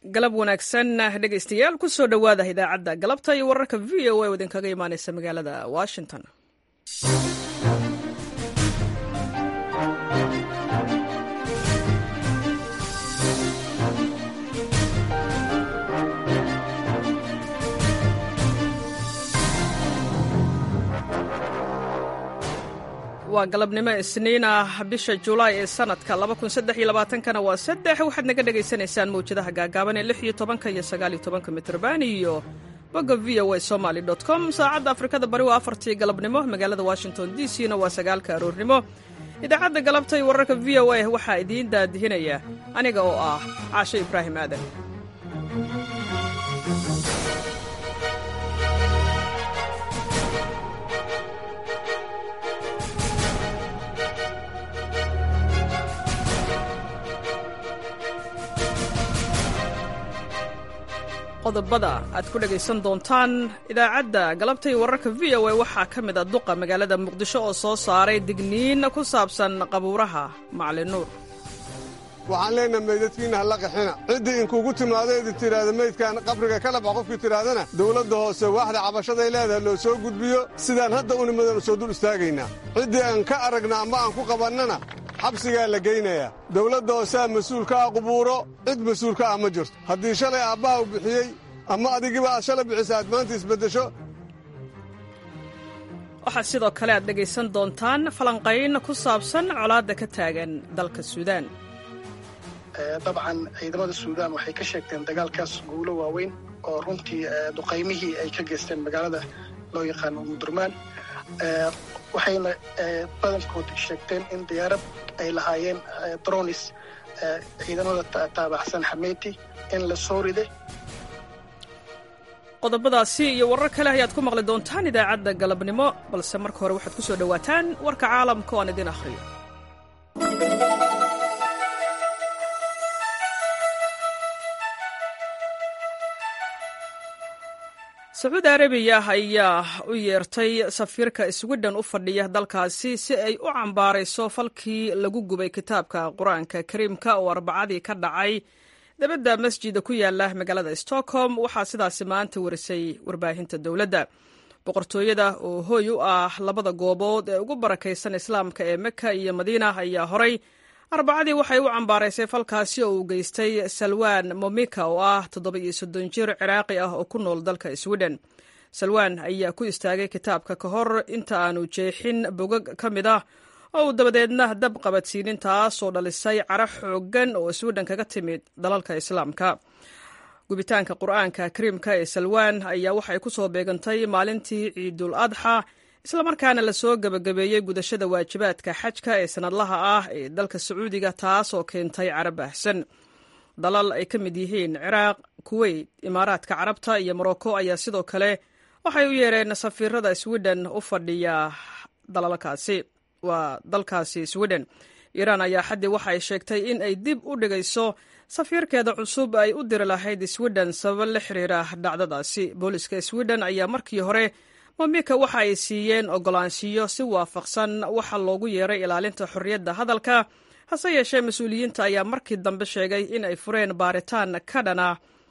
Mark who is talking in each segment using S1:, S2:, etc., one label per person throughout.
S1: galab wanaagsan dhegaystayaal ku soo dhowaada idaacadda galabta iyo wararka v o a oo idinkaga imaanaysa magaalada washington. waa galabnimo isniin ah bisha Juulaay ee sanadka 2023 waa 3 waxaad naga dhageysanaysaan mawjadaha gaagaaban ee 16 iyo 19 mitrban iyo bogga voasomali.com. saacadda Afrikada Bari waa 4 galabnimo, magaalada Washington DC na waa 9 aroornimo. idaacadda galabta iyo wararka VOA waxaa idiin daadihinaya aniga oo ah Caasho Ibraahim Aadan. qodobada aad ku dhagaysan doontaan idaacadda galabta iyo wararka VOA waxaa ka mid ah duqa magaalada Muqdisho oo soo saaray digniin ku saabsan qabuuraha Macalin Nuur.
S2: waxaan leenahay meydadkiina hala qaxina ciddii inkugu timaado idin tiraahdo meydkan qabriga kala bax qofkii tiraadana dawladda hoose waaxda cabashaday leedahay loo soo gudbiyo sidaan hadda u nimadan soo dul istaagaynaa ciddii aan ka aragna ama aan ku qabannana xabsigaa la geynayaa dawladda hoosaa mas-uulka ah qubuuro cid mas-uulka ah ma jirto haddii shalay aabbaha u bixiyey ama adigiba aad shalay bixisa aad maanta isbeddesho.
S1: waxaa sidoo kale aad dhegaysan doontaan falanqayn ku saabsan colaadda ka taagan dalka Suudaan.
S3: dabcan ciidamada Suudaan waxay ka sheegteen dagaalkaas guulo waaweyn oo runtii duqaymihii ay ka geysteen magaalada loo yaqaano Umdurmaan waxayna badankood sheegteen in diyaarad ay lahaayeen dronis ciidamada taabaxsan Xameeti in la soo riday.
S1: qodobadaasi iyo warar kale ayaad ku maqli doontaan idaacadda galabnimo, balse marka hore waxaad ku soo dhowaataan warka caalamka oo aan idin akhriyo. Sacuudi Arabiya ayaa u yeertay safiirka Sweden u fadhiya dalkaasi si ay u cambaarayso falkii lagu gubay kitaabka Qur'aanka Kariimka oo Arbacadii ka dhacay dabadda masjida ku yaala magaalada Stockholm. waxaa sidaasi maanta warisay warbaahinta dowladda. boqortooyada oo hooy u ah labada goobood ee ugu barakaysan islaamka ee Mecca iyo Madiina ayaa horay Arbacadii waxay u cambaaraysay falkaasi oo uu geystay Salwan Momika oo ah 37 jir Ciraaqi ah oo ku nool dalka Sweden. Salwan ayaa ku istaagay kitaabka ka hor inta aanu jeexin bogag ka mid ah oo dabadeedna dab qabadsiinin taasoo dhalisay caro xooggan oo Sweden kaga timid dalalka islaamka. gubitaanka Qur'aanka Kariimka ee Salwan ayaa waxay ku soo beegantay maalintii Ciidul Adha, isla markaana la soo gabagabeeyey gudashada waajibaadka xajka ee sanadlaha ah ee dalka Sacuudiga, taasoo keentay caro baahsan. dalal ay ka mid yihiin Ciraaq, Kuwait, Imaaraadka Carabta iyo Morocco ayaa sidoo kale waxay u yeereen safiirada Sweden u fadhiya dalkaasi Sweden. Iiraan ayaa xaddi waxay sheegtay in ay dib u dhigayso safiirkeeda cusub ay u diri lahayd Sweden sabab la xiriira dhacdadaasi. booliska Sweden ayaa markii hore Momika waxa ay siiyeen ogolaanshiyo si waafaqsan waxa loogu yeeray ilaalinta xorriyadda hadalka, hase yeeshee mas-uuliyiinta ayaa markii dambe sheegay in ay fureen baaritaan ka dhana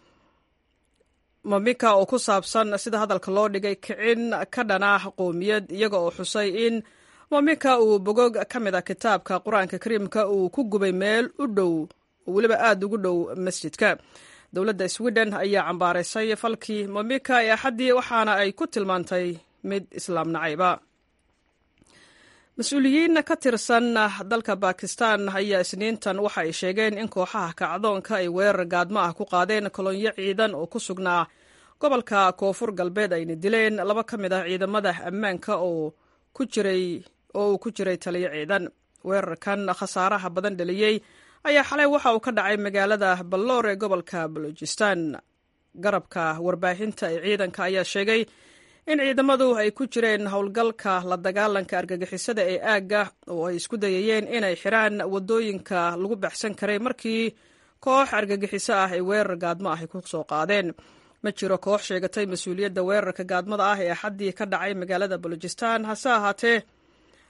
S1: Momika oo ku saabsan sida hadalka loo dhigay kicin ka dhana qoomiyad, iyaga oo xusay in Momika uu bogog ka mid ah kitaabka Qur'aanka Kariimka uu ku gubay meel u dhow, weliba aad ugu dhow masjidka. dowladda Sweden ayaa cambaaraysay falkii Momika ee Axaddii waxaana ay ku tilmaantay mid islaam nacayba. mas-uuliyiin ka tirsan dalka Bakistan ayaa isniintan waxa ay sheegeen in kooxaha kacdoonka ay weerar gaadmo ah ku qaadeen kolonyo ciidan oo ku sugnaa gobolka Koonfur Galbeed ayna dileen 2 ka mid ah ciidamada ammaanka oo uu ku jiray taliye ciidan. weerarkan khasaaraha badan dhaliyey ayaa xalay waxa uu ka dhacay magaalada Balloor ee gobolka Balochistan. garabka warbaahinta ee ciidanka ayaa sheegay in ciidamadu ay ku jireen howlgalka la dagaalanka argagixisada ee aagga oo ay isku dayayeen inay xiraan wadooyinka lagu baxsan karay markii koox argagixiso ah ay weerar gaadmo ah ku soo qaadeen. ma jiro koox sheegatay mas-uuliyadda weerarka gaadmada ah ee Axaddii ka dhacay magaalada Balochistan, hase ahaatee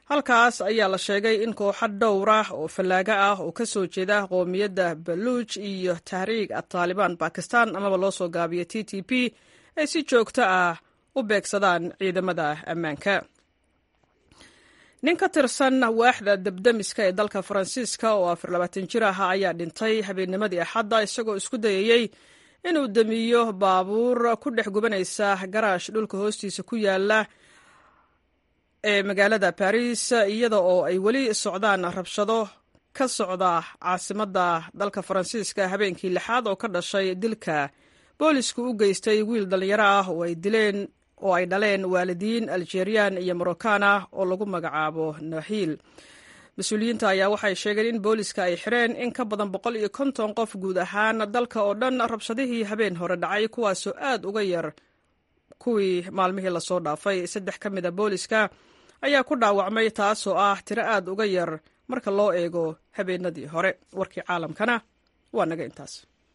S1: halkaas ayaa la sheegay in kooxo dhowr ah oo fallaaga ah oo ka soo jeeda qoomiyadda baluuj iyo tahriig at-taalibaan bakistan amaba loo soo gaabiyo TTP ay si joogto ah u beegsadaan ciidamada ammaanka. nin ka tirsan waaxda dabdamiska ee dalka Faransiiska oo 24 jir ah ayaa dhintay habeennimadii Axadda isagoo isku dayay inuu damiyo baabuur ku dhex gubanaysa garaash dhulka hoostiisa ku yaala ee magaalada Paris iyada oo ay weli socdaan rabshado ka socda caasimadda dalka Faransiiska habeenkii lixaad oo ka dhashay dilka boolisku u geystay wiil dhalinyaro ah oo ay dhaleen waalidiin Algeerian iyo Moroccan ah oo lagu magacaabo Nahiil. Mas-uuliyiinta ayaa waxay sheegeen in booliska ay xireen in ka badan 150 qof guud ahaan dalka oo dhan rabshadihii habeen hore dhacay kuwaasoo aad uga yar kuwii maalmihii lasoo dhaafay. 3 ka mid a booliska ayaa ku dhaawacmay taasoo ah tiro aad uga yar marka loo eego habeenadii hore. Warkii caalamkana waa naga intaas.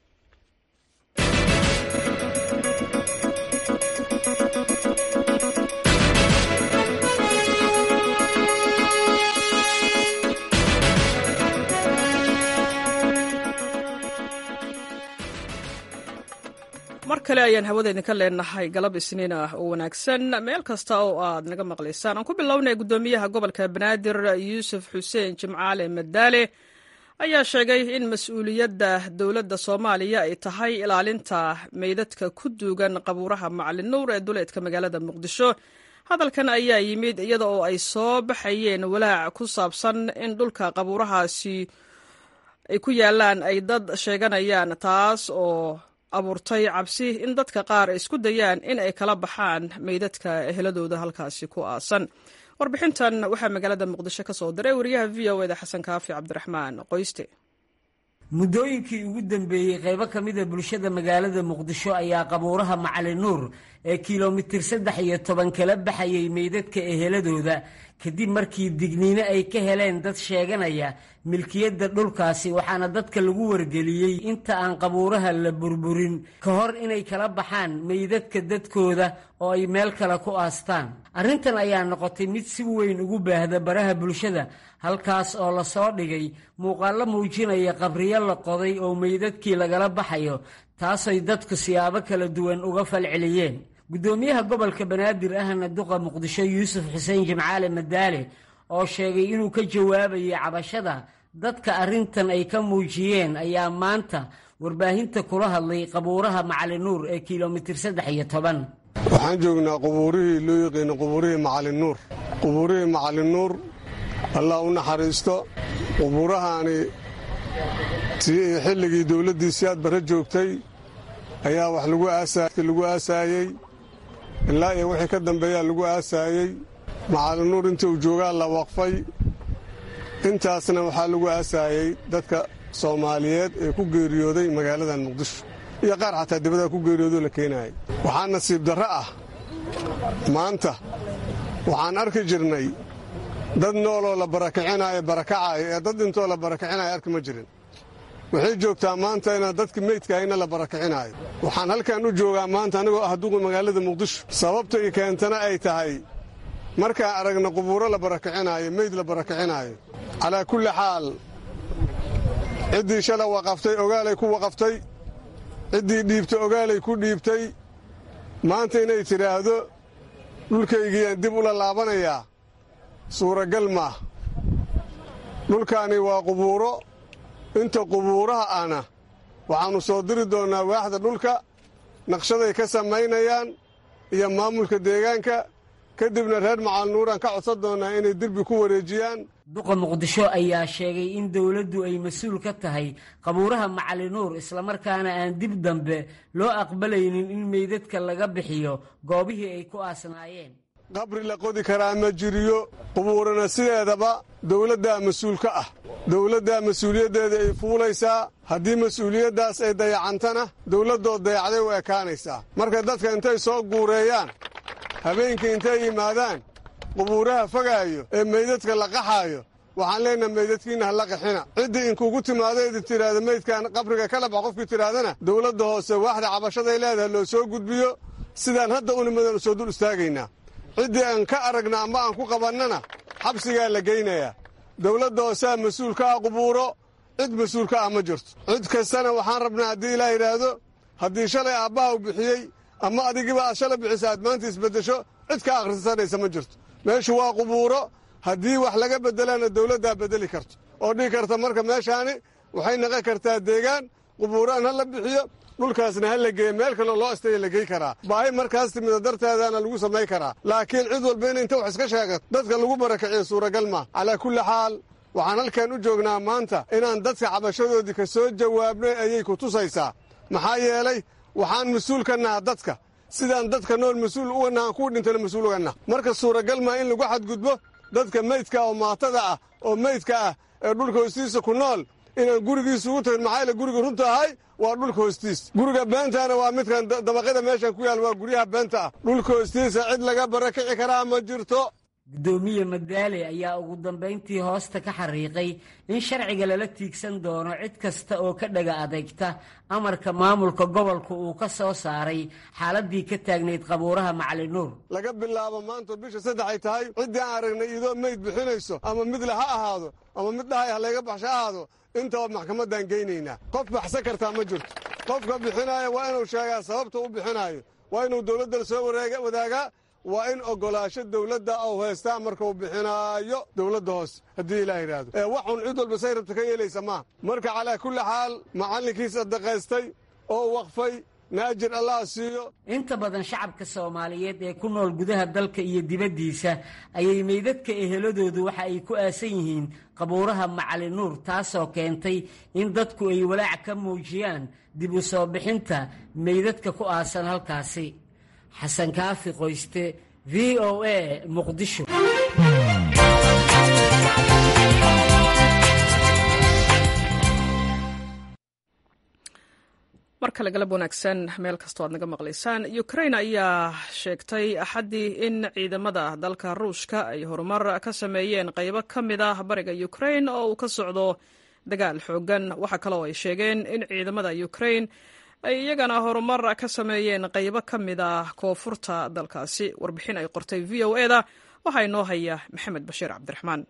S1: mar kale ayaan hawadeedin ka leenahay galab isniin ah oo wanaagsan meel kasta oo aad naga maqlaysaan. aan ku bilownay gudoomiyaha gobolka Banaadir Yuusuf Xuseen Jimcaale Madaale ayaa sheegay in mas'uuliyadda dowladda Soomaaliya ay tahay ilaalinta meydadka ku duugan qabuuraha Macalin Nuur ee duleedka magaalada Muqdisho. hadalkan ayaa yimid iyada oo ay soo baxayeen walaac ku saabsan in dhulka qabuurahaasi ay ku yaalaan ay dad sheeganayaan, taas oo abuurtay cabsi in dadka qaar ay isku dayaan in ay kala baxaan meydadka eheladooda halkaasi ku aasan. warbixintan waxaa magaalada Muqdisho ka soo diray wariyaha VOA Xasan Kaafi Cabdiraxmaan Qoyste.
S4: muddooyinkii ugu dambeeyey qaybo ka mid a bulshada magaalada Muqdisho ayaa qabuuraha Macalin Nuur ee kiiloomitir 13 kala baxayay meydadka eheladooda kadib markii digniino ay ka heleen dad sheeganaya milkiyadda dhulkaasi, waxaana dadka lagu wargeliyey inta aan qabuuraha la burburin ka hor inay kala baxaan meydadka dadkooda oo ay meel kale ku aastaan. arrintan ayaa noqotay mid si weyn ugu baahda baraha bulshada, halkaas oo la soo dhigay muuqaallo muujinaya qabriyo la qoday oo meydadkii lagala baxayo, taasay dadku siyaabo kala duwan uga falceliyeen. gudoomiyaha gobolka Banaadir ahna duqa Muqdisho Yuusuf Xuseen Jimcaale Madaale oo sheegay inuu ka jawaabayay cabashada dadka arrintan ay ka muujiyeen ayaa maanta warbaahinta kula hadlay qabuuraha Macalin Nuur ee kiiloomitir 13.
S2: waxaan joognaa qubuurihii loo yaqaan qubuurihii Macalin Nuur. qubuurihii Macalin Nuur Allah u naxariisto. qubuurahaani xilligii dawladdii siyaad barre joogtay ayaa wax lagu aasaayay ilaa iyo wixii ka dambeeyaa lagu aasaayey. Macalin Nuur intii uu joogaa la waqfay. intaasna waxaa lagu aasaayey dadka Soomaaliyeed ee ku geeriyooday magaaladan Muqdisho iyo qaar xataa dibadda ku geeriyoodoo la keenayay. waxaa nasiib darro ah maanta waxaan arki jirnay dad nooloo la barakicinayo barakacaayo ee dad intoo la barakicinayo arki ma jirin. waxay joogtaa maanta inaan dadka meydkaahayna la barakicinayo. waxaan halkan u joogaa maanta anigoo ah duqa magaalada Muqdisho. sababta i keentana ay tahay markaan aragna qubuuro la barakicinaayo, meyd la barakicinaayo. calaa kulli xaal ciddii shala waqaftay ogaalay ku waqaftay, ciddii dhiibtay ogaalay ku dhiibtay. maanta inay tidhaahdo dhulkaygiyaan dib ula laabanayaa suuragal maah. dhulkaani waa qubuuro. inta qubuuraha ahna waxaannu soo diri doonnaa waaxda dhulka, naqshaday ka samaynayaan iyo maamulka deegaanka. kadibna reer Macalin Nuuraan ka codsan doonnaa inay derbi ku wareejiyaan.
S4: duqa Muqdisho ayaa sheegay in dawladdu ay mas-uul ka tahay qabuuraha Macalin Nuur, islamarkaana aan dib dambe loo aqbalaynin in meydadka laga bixiyo goobihii ay ku aasnaayeen.
S2: qabri la qodi karaa ma jiriyo. qubuurana sideedaba dawladdaa mas-uul ka ah. dawladdaa mas-uuliyaddeeda ay fuulaysaa. haddii mas-uuliyaddaas ay dayacantana dawladdood dayacday u ekaanaysaa. marka dadka intay soo guureeyaan habeenkii intay yimaadaan qubuuraha fogaayo ee meydadka la qaxaayo, waxaan leenahay meydadkiinna ha la qaxina. ciddii inkuugu timaado idin tidhaahda meydkan qabriga kala bax qofkii tidhaahdana dawladda hoose waaxda cabashaday leedahay loo soo gudbiyo. sidaan hadda u nimadan u soo dul istaagaynaa. ciddii aan ka aragna amba aan ku qabannana xabsigaa la geynayaa dawladda hoosaa mas-uul ka ah qubuuro cid mas-uul ka ah ma jirto cid kastana waxaan rabnaa haddii ilaa yidhaahdo haddii shalay aabbaha u bixiyey ama adigiba aad shalay bixisa aad maanta isbeddesho cid ka akhrisanaysa ma jirto meeshu waa qubuuro haddii wax laga beddelana dawladdaa beddeli karto oo dhihi karta marka meeshaani waxay naqon kartaa deegaan qubuuraan ha la bixiyo dhulkaasna ha la geeyo meel kaloo loo astaya la gey karaa baahi markaas timida darteedaana lagu samay karaa laakiin cid walba in inta wax iska sheegato dadka lagu barakiciyo suuragal maa calaa kulli xaal waxaan halkan u joognaa maanta inaan dadka cabashadoodii ka soo jawaabnay ayay ku tusaysaa maxaa yeelay waxaan mas-uul ka naha dadka sidaan dadka nool mas-uul uga nahan kuwa dhintana mas-uul uga nah marka suuragal maa in lagu xadgudbo dadka meydka oo maatada ah oo meydka ah ee dhulka hoostiisa ku nool inaan gurigiisa ugu tagin maxaa yaele guriga runta ahay waa dhulka hoostiis guriga beentaana waa midkan dabaqyada meeshan ku yaal waa guryaha beenta ah dhulka hoostiisa cid laga barakici karaa ma jirto
S4: gudoomiye madaale ayaa ugu dambayntii hoosta ka xariiqay in sharciga lala tiigsan doono cid kasta oo ka dhaga adeegta amarka maamulka gobolka uu ka soo saaray xaaladii ka taagnayd qabuuraha Macalin Nuur
S2: laga bilaabo maanta bisha 3 ay tahay ciddii aan aragnay idoo meyd bixinayso ama mid la ha ahaado ama mid dhahay ha laga baxsho ahaado intaba maxkamadan geynaynaa qof baxsan kartaa ma jirto qofka bixinaya waa inuu sheegaa sababta u bixinayo waa inuu dawladda soo wadaagaa waa in ogolaasho dawladda oo heestaa markuu bixinaayo dawladda hoose haddii ilaa yidhaahdo waxun cid walba say rabta ka yeelaysa maaha marka calaa kulli xaal macallinkiisa daqaystay oo waqfay naajir allah siiyo
S4: inta badan shacabka Soomaaliyeed ee ku nool gudaha dalka iyo dibaddiisa ayay meydadka eheladoodu waxa ay ku aasan yihiin qabuuraha Macalin Nuur taasoo keentay in dadku ay walaac ka muujiyaan dib u soo bixinta meydadka ku aasan halkaasi xasan kaafi qoyste VOA Muqdisho
S1: mar kale galab wanaagsan meel kastoo aad naga maqlaysaan Ukraine ayaa sheegtay axadii in ciidamada dalka Ruushka ay horumar ka sameeyeen qaybo ka mid ah bariga Ukraine oo uu ka socdo dagaal xoogan waxa kale oo ay sheegeen in ciidamada Ukraine ay iyagana horumar ka sameeyeen qaybo ka mid ah koonfurta dalkaasi warbixin ay qortay VOA-da waxaa inoo haya Maxamed Bashiir Cabdiraxmaan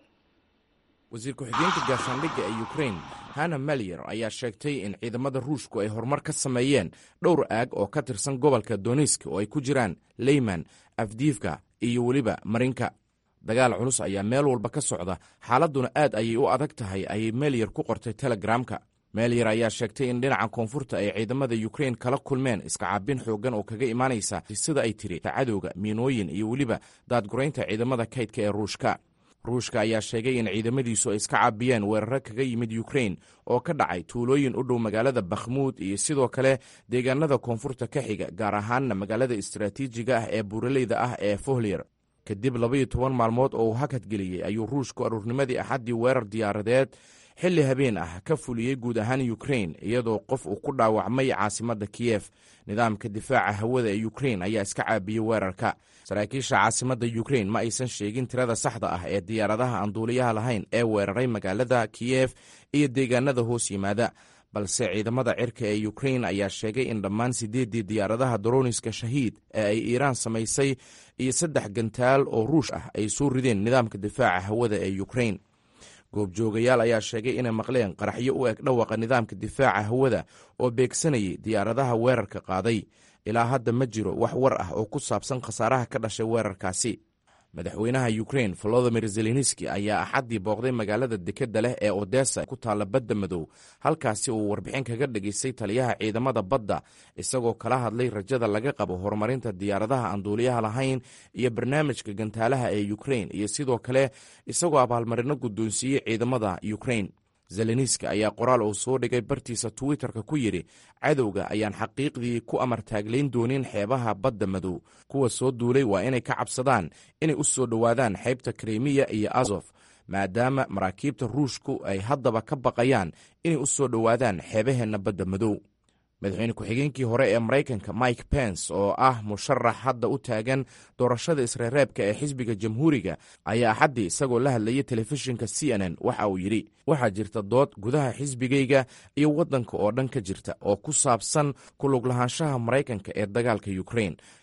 S5: wasiir ku-xigeenka gaashaandhigga ee Ukraine Hanna Malier ayaa sheegtay in ciidamada Ruushku ay horumar ka sameeyeen dhowr aag oo ka tirsan gobolka Donetsk oo ay ku jiraan Lyman, Avdiivka iyo weliba Marinka dagaal culus ayaa meel walba ka socda xaaladuna aad ayay u adag tahay ayay Malier ku qortay Telegramka Malier ayaa sheegtay in dhinaca koonfurta ay ciidamada Ukraine kala kulmeen iska caabin xoogan oo kaga imaanaysa sida ay tiri cadowga miinooyin iyo weliba daadguraynta ciidamada kaydka ee Ruushka ayaa sheegay in ciidamadiisu ay iska caabiyeen weeraro kaga yimid Ukraine oo ka dhacay tuulooyin u dhow magaalada Bakhmut iyo sidoo kale deegaanada koonfurta ka xiga gaar ahaanna magaalada istiraatiijiga ah ee buuraleyda ah ee Fohlier kadib 12 maalmood oo uu hakad geliyey ayuu Ruushku aruurnimadii axadii weerar diyaaradeed xilli habeen ah ka fuliyey guud ahaan Ukraine iyadoo qof uu ku dhaawacmay caasimadda Kiev nidaamka difaaca hawada ee Ukraine ayaa iska caabiyey weerarka saraakiisha caasimadda Ukraine ma aysan sheegin tirada saxda ah ee diyaaradaha aan duuliyaha lahayn ee weeraray magaalada Kiev iyo deegaanada hoos yimaada balse ciidamada cirka ee Ukraine ayaa sheegay in dhammaan 8 diyaaradaha droniska shahiid ee ay Iiraan samaysay iyo 3 gantaal oo Ruush ah ay soo rideen nidaamka difaaca hawada ee Ukraine goobjoogayaal ayaa sheegay inay maqleen qaraxyo u eg dhawaqa nidaamka difaaca hawada oo beegsanayay diyaaradaha weerarka qaaday ilaa hadda ma jiro wax war ah oo ku saabsan khasaaraha ka dhashay weerarkaasi madaxweynaha Ukraine Volodymyr Zelensky ayaa axadii booqday magaalada dekedda leh ee Odessa ku taalla badda madow halkaasi uu warbixin kaga dhageystay taliyaha ciidamada badda isagoo kala hadlay rajada laga qabo horumarinta diyaaradaha aan duuliyaha lahayn iyo barnaamijka gantaalaha ee Ukraine iyo sidoo kale isagoo abaalmarino guddoonsiiyey ciidamada Ukraine Zelensky ayaa qoraal uu soo dhigay bartiisa Twitterka ku yidhi cadowga ayaan xaqiiqdii ku amar taaglayn doonin xeebaha badda madow kuwa soo duulay waa inay ka cabsadaan inay u soo dhowaadaan xeebta Crimea iyo Azov maadaama maraakiibta Ruushku ay haddaba ka baqayaan inay u soo dhowaadaan xeebaheenna badda madow madaxweyne ku-xigeenkii hore ee Mareykanka Mike Pence oo ah musharax hadda u taagan doorashada isreereebka ee xisbiga jamhuuriga ayaa axadii isagoo la hadlayay telefishinka CNN waxa uu yidhi waxaa jirta dood gudaha xisbigayga iyo waddanka oo dhan ka jirta oo ku saabsan ku lug lahaanshaha Mareykanka ee dagaalka Ukraine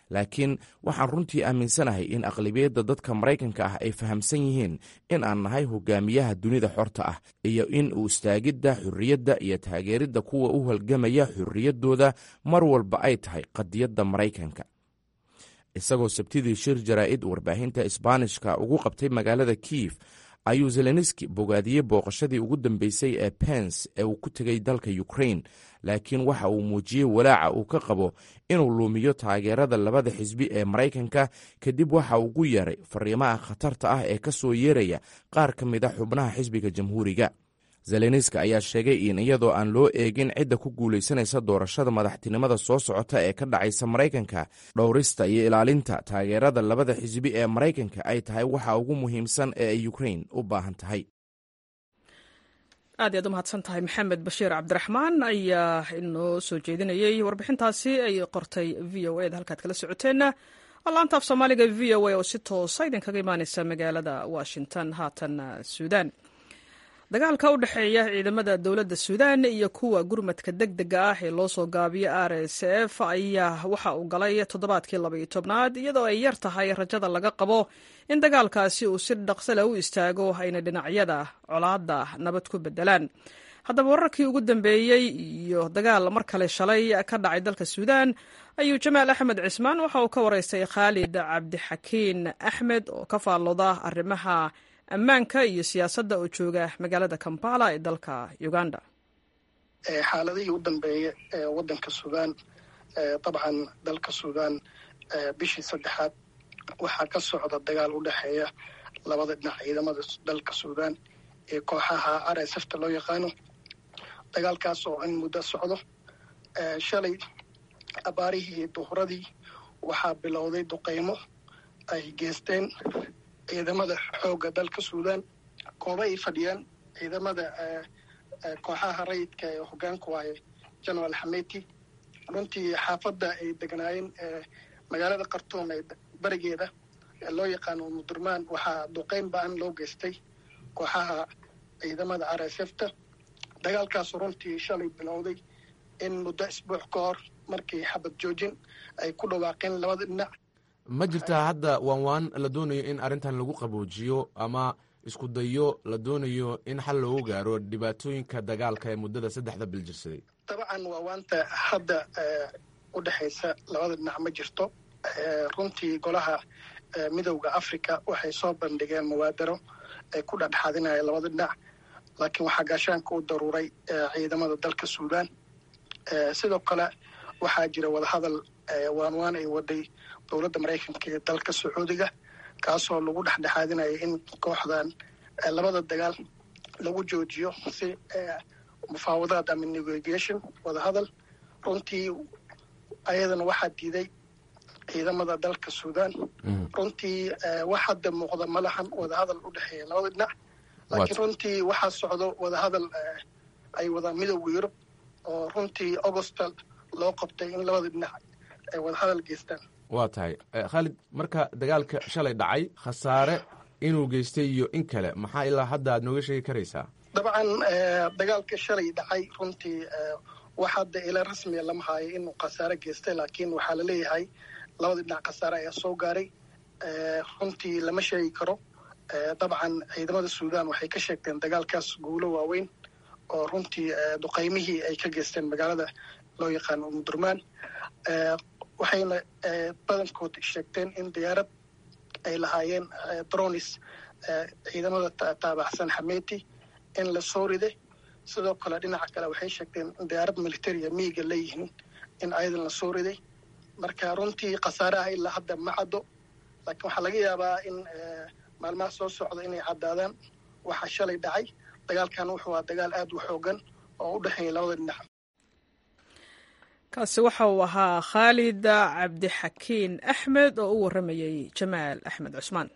S5: laakiin waxaan runtii aaminsanahay in aqlabiyadda dadka maraykanka ah ay fahamsan yihiin in aan nahay hogaamiyaha dunida xorta ah iyo in uu istaagidda xurriyadda iyo taageeridda kuwa u halgamaya xurriyaddooda mar walba ay tahay qadiyadda maraykanka. isagoo sabtidii shir jaraa'id warbaahinta isbaanishka ugu qabtay magaalada kiyef ayuu zelenski bogaadiyey booqashadii ugu dambeysay ee pence ee uu ku tegay dalka ukrain, laakiin waxa uu muujiyey walaaca uu ka qabo inuu luumiyo taageerada labada xisbi ee maraykanka kadib waxa uu ugu yeeray fariimaha khatarta ah ee ka soo yeeraya qaar ka mid a xubnaha xisbiga jamhuuriga. zelenski ayaa sheegay in iyadoo aan loo eegin cidda ku guulaysanaysa doorashada madaxtinimada soo socota ee ka dhacaysa maraykanka, dhowrista iyo ilaalinta taageerada labada xisbi ee maraykanka ay tahay waxa ugu muhiimsan ee ay ukrain u baahan tahay.
S1: aad iyaad u mahadsan tahay maxamed bashiir cabdiraxmaan ayaa inoo soo jeedinayey warbixintaasi ay qortay v o eda halkaad kala socoteenna laanta af soomaaliga v o a oo si toosa idinkaga imaaneysa magaalada washington. haatan suudaan, dagaalka u dhexeeya ciidamada dowladda suudaan iyo kuwa gurmadka deg dega ah ee loo soo gaabiyo RSF ayaa waxa uu galay toddobaadkii 12aad iyadoo ay yar tahay rajada laga qabo in dagaalkaasi uu si dhaqsale u istaago ayna dhinacyada colaadda nabad ku bedelaan. haddaba wararkii ugu dambeeyey iyo dagaal mar kale shalay ka dhacay dalka suudaan ayuu jamaal axmed cismaan waxa uu ka waraystay khaalid cabdixakiin axmed oo ka faallooda arrimaha ammaanka iyo siyaasadda oo jooga magaalada Kampala ee dalka Uganda.
S3: xaaladihii u dambeeyay ee waddanka Suudaan, dabcan dalka Suudaan bishii 3aad waxaa ka socda dagaal u dhexeeya labada dhinac ciidamada dalka Suudaan ee kooxaha RSF loo yaqaano. dagaalkaas oo in muddo socdo. shalay abaarihii duhuradii waxaa bilowday duqeymo ay geysteen ciidamada xoogga dalka Suudaan, kooba ay fadhiyaan ciidamada kooxaha rayidka ee hoggaanku waayay General Hameti. runtii xaafadda ay deganaayeen magaalada Khartoum ee barigeeda loo yaqaano Mudurmaan waxaa duqeyn ba'an loo geystay kooxaha ciidamada RSF-ta. dagaalkaas runtii shalay bilowday in muddo isbuuc ka hor markii xabad joojin ay ku dhawaaqeen labada dhinac.
S5: ma jirtaa hadda waan la doonayo in arrintan lagu qaboojiyo ama isku dayo la doonayo in xal loogu gaaro dhibaatooyinka dagaalka ee muddada 3 bil jirsaday?
S3: dabcan waanta hadda u dhexaysa labada dhinac ma jirto. runtii golaha midowda Afrika waxay soo bandhigeen muwaadaro ay ku dhexdhexaadinaya labada dhinac, laakiin waxaa gaashaanka u daruuray ciidamada dalka Suudaan. sidoo kale waxaa jira wadahadal waan ay waday dowladda Maraykanka ee dalka Sacuudiga, kaasoo lagu dhexdhexaadinaya in kooxdan labada dagaal lagu joojiyo si mufaawadaad ama negotiation wadahadal. runtii ayadana waxaa diiday ciidamada dalka Suudaan. runtii wax hadda muuqda ma lahan wadahadal u dhexeeya labada dhinac, laakiin runtii waxaa socdo wadahadal ay wada midowga Yurub oo runtii Augusta loo qabtay in labada dhinac ay wadahadal geystaan.
S5: waa tahay khaalid, marka dagaalka shalay dhacay khasaare inuu geystay iyo in kale maxaa ilaa hadda aad nooga sheegi karaysaa?
S3: dabcan dagaalka shalay dhacay runtii wax hadda ila rasmiya lama haayo inuu khasaare geystay, laakiin waxaa la leeyahay labada dhinac khasaare ayaa soo gaaray. runtii lama sheegi karo. dabcan ciidamada Suudaan waxay ka sheegteen dagaalkaas guulo waaweyn oo runtii duqeymihii ay ka geysteen magaalada loo yaqaano Mudurmaan. waxayna badankood sheegteen in diyaarad ay lahaayeen drones ciidamada taabacsan Hameti in la soo riday. sidoo kale dhinaca kale waxay sheegteen in diyaarad militariya miiga leeyihiin in ayadan la soo riday. marka runtii khasaaraha ilaa hadda ma caddo, laakiin waxaa laga yaabaa in maalmaha soo socda inay caddaadaan waxa shalay dhacay. dagaalkan wuxuu ahaa dagaal aad u xoogan oo u dhexeeya labada dhinac.
S1: kaasi waxa uu ahaa khaalid cabdixakiin axmed oo u warramayey jamaal axmed cusmaan.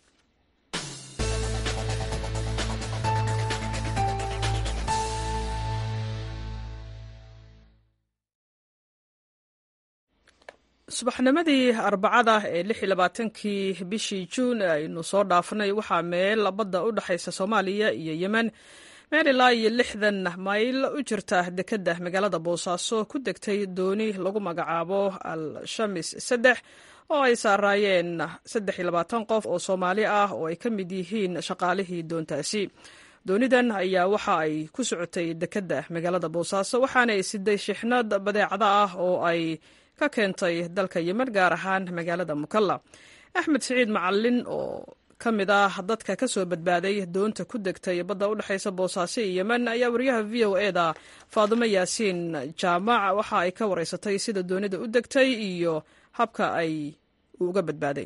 S1: subaxnimadii arbacada ee 26 bishii juun aynu soo dhaafnay waxaa meel badda u dhexaysa Soomaaliya iyo Yemen meel ilaa iyo 60 mayl u jirta dekedda magaalada boosaaso ku degtay dooni lagu magacaabo al-shamis 3 oo ay saaraayeen 23 qof oo Soomaali ah oo ay ka mid yihiin shaqaalihii doontaasi. doonidan ayaa waxa ay ku socotay dekedda magaalada boosaaso waxaana ay siday shixnad badeecada ah oo ay ka keentay dalka Yemen gaar ahaan magaalada Mukalla. Axmed Saciid Macallin oo ka mid ah dadka ka soo badbaaday doonta ku degtay badda u dhaxaysa Boosaaso iyo Yemen ayaa wariyaha VOA-da Faadumo Yaasiin Jaamac waxa ay ka wareysatay sida doonida u degtay iyo habka ay uga badbaaday.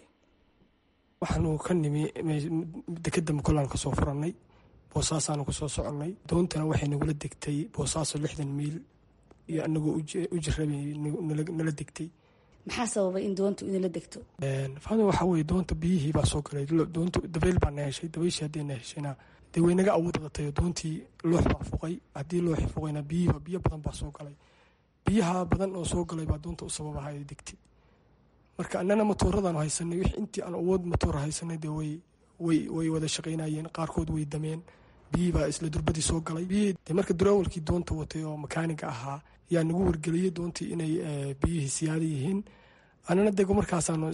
S6: waxaanu ka nimi dekedda Mukalla ka soo furanay Boosaasaanu ku soo soconay doontana waxay nagula degtay Boosaaso 60 miil iyo anagoo u jirabay nala degtay.
S7: maxaa sababay in doontu inala degto?
S6: Faadumo waxa weeye doonta biyihii baa soo galay doontu dabeel baa neeshay dabayshii haddii neeshayna dee way naga awood qatay doontii loox baa fuqay haddii looxi fuqayna biyo badan baa soo galay biyaha badan oo soo galay baa doonta u sababahay degtay. marka annana matooradaanu haysanay wixii intii aan awood matoor haysanay dee way wada shaqaynayeen qaarkood way dameen biyihii baa isla durbadii soo galay biyihii marka durawalkii doonta watay oo makaaniga ahaa yaa nagu wargeliyey doontii inay biyihii siyaada yihiin annana dego markaasaanu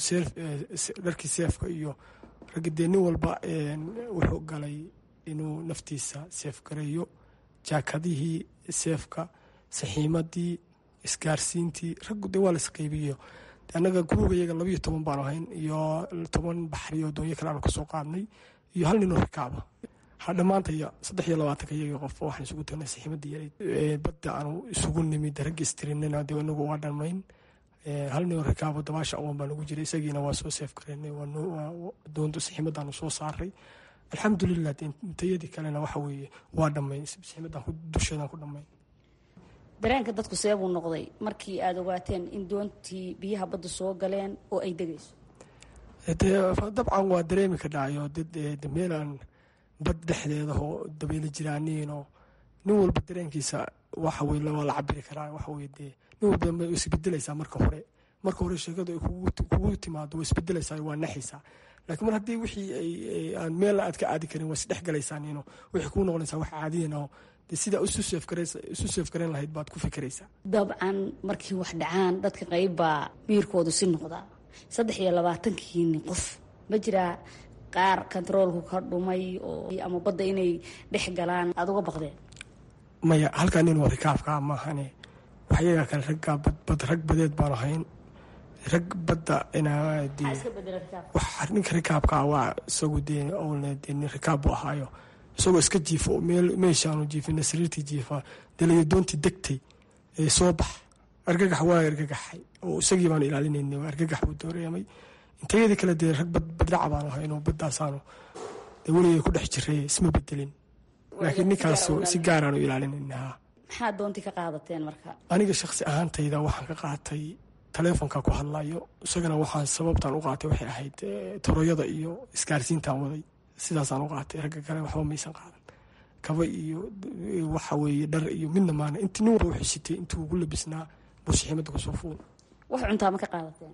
S6: dharkii seefka iyo ragidee nin walba wuxuu galay inuu naftiisa seef gareeyo jaakadihii seefka saxiimadii isgaarsiintii raggu dee waa la isqaybiyo annaga guruuga iyaga 12 baanu ahayn iyo 10 baxri oo doonyo kale aanu kasoo qaadnay iyo hal nin oo rakaaba dhammaantaya 23 iyaga qof waxaan isugu tagnay saxiimadii badda aanu isugu nimid rag istrinina dee anagu waa dhammayn hal nin oo rakaabo dabaasha aqoon baa nagu jiray isagiina waa soo seef gareynay doonta saxiimadaanu soo saaray alxamdulilah intayadii kalena waxa weeye waa dhammayn saxiimadan dusheedan ku dhammayn.
S7: dareenka dadku seebuu noqday markii aad ogaateen in doontii biyaha badda soo galeen oo ay degayso?
S6: dabcan waa dareemi ka dhacayo dad meelaan bad dhexdeeda oo dabeeli jiraaniin oo nin walba dareenkiisa waxa weye waa la cabiri karaa waxa weye dee nin walba way isbedelaysaa marka hore sheekadu ay kugu timaado way isbedelaysaa waa naxaysaa laakiin mar haddii wixii aan meel aad ka aadi karin waa isdhex galaysaan ino wixii kuu noqonaysaa wax caadiyan oo sida isu seef gareyn lahayd baad ku fikiraysaa.
S7: dabcan markii wax dhacaan dadka qayb baa miirkoodu si noqdaa 23 qof ma jiraa qaar kontaroolku ka dhumay oo ama badda inay dhex galaan aad uga baqdeen?
S6: maya halkaa nin waa rikaabka maahane waxyaga kale rag badeed baan ahayn rag badda ninka rikaabka waa isagu dee nin rikaab buu ahaayo isagoo iska jiifo meeshaanu jiifina sariirtii jiifa dee doontii degtay soo bax argagax waa argagaxay oo isagii baanu ilaalinayna argagax buu dooreemay intayadii kale dee rag badraca baanu ahayn oo badaasaanu dee weligay ku dhex jiray isma bedelin laakiin ninkaas si gaaraanu ilaalinayna.
S7: maxaa doontii ka qaadateen marka?
S6: aniga shakhsi ahaantayda waxaan ka qaatay taleefonka ku hadlayo isagana waxaan sababtaan u qaatay waxay ahayd toroyada iyo isgaarsiintaan waday sidaasaan u qaatay ragga kale waxba maysan qaadan kaba iyo waxa weeye dhar iyo midna maana intii nin walba wuxuu sitay intuu ugu labisnaa buusaxiimada kusoo fuul.
S7: wax cuntaa ma ka qaadateen?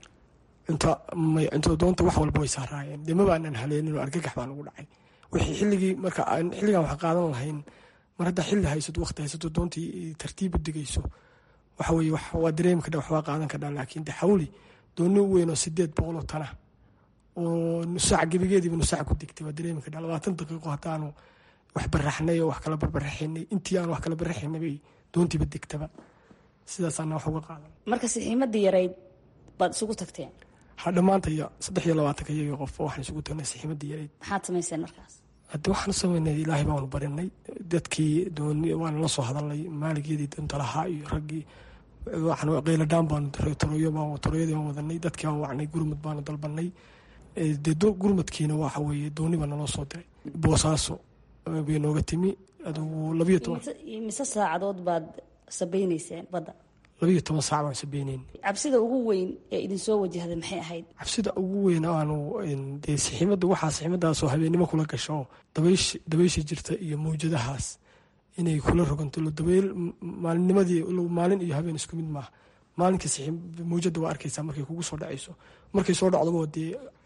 S6: cunto doonta wax walba way saaraayeen dee mabaanan haleenin oo argagax baan ugu dhacay wixii xilligan wax qaadan lahayn mar haddaa xilli haysato waqti haysato doontii tartiib u degayso waxa weeye waa dareemi kadha waxbaa qaadan kadhaa laakiin de xawli dooni weyn oo 800 oo tana oo nusaac gebigeediiba nusaac ku degtay waa dareemi kadhaa 20 daqiiqo haddaanu wax baraxnay oo wax kala barbaraxinay intii aan wax kala baraxinay bay doontiiba degtaba sidaasaana wax uga qaadan.
S7: marka saxiimadii yarayd baad isugu tagteen?
S6: dhammaantaya 23 iyaga qof waxaan isugu tagnay saxiimadii yarayd.
S7: maxaad samayseen markaas?
S6: hadda waxaan samaynay ilaahay baanu barinay dadkii dooni waan la soo hadalnay maaligeedii doonta lahaa iyo raggii waxaan qeyladaan baanu toroyadii baan wadanay dadkii baan wacnay gurmud baanu dalbanay dee gurmadkiina waxa weeye dooni baa naloo soo diray Boosaaso bay nooga timi adigu 12
S7: mise saacadood baad sabaynayseen badda?
S6: 12 saac baan sabaynayn.
S7: cabsida ugu weyn ee idin soo wajahday maxay ahayd?
S6: cabsida ugu weyn aanu dee saxiimadaasoo habeenimo kula gasho dabaysha jirta iyo mawjadahaas inay kula roganto dabeyl maalinnimadii maalin iyo habeen isku mid maaha. maalinka mawjada waa arkaysaa markay kugu soo dhacayso markay soo dhacdaba dee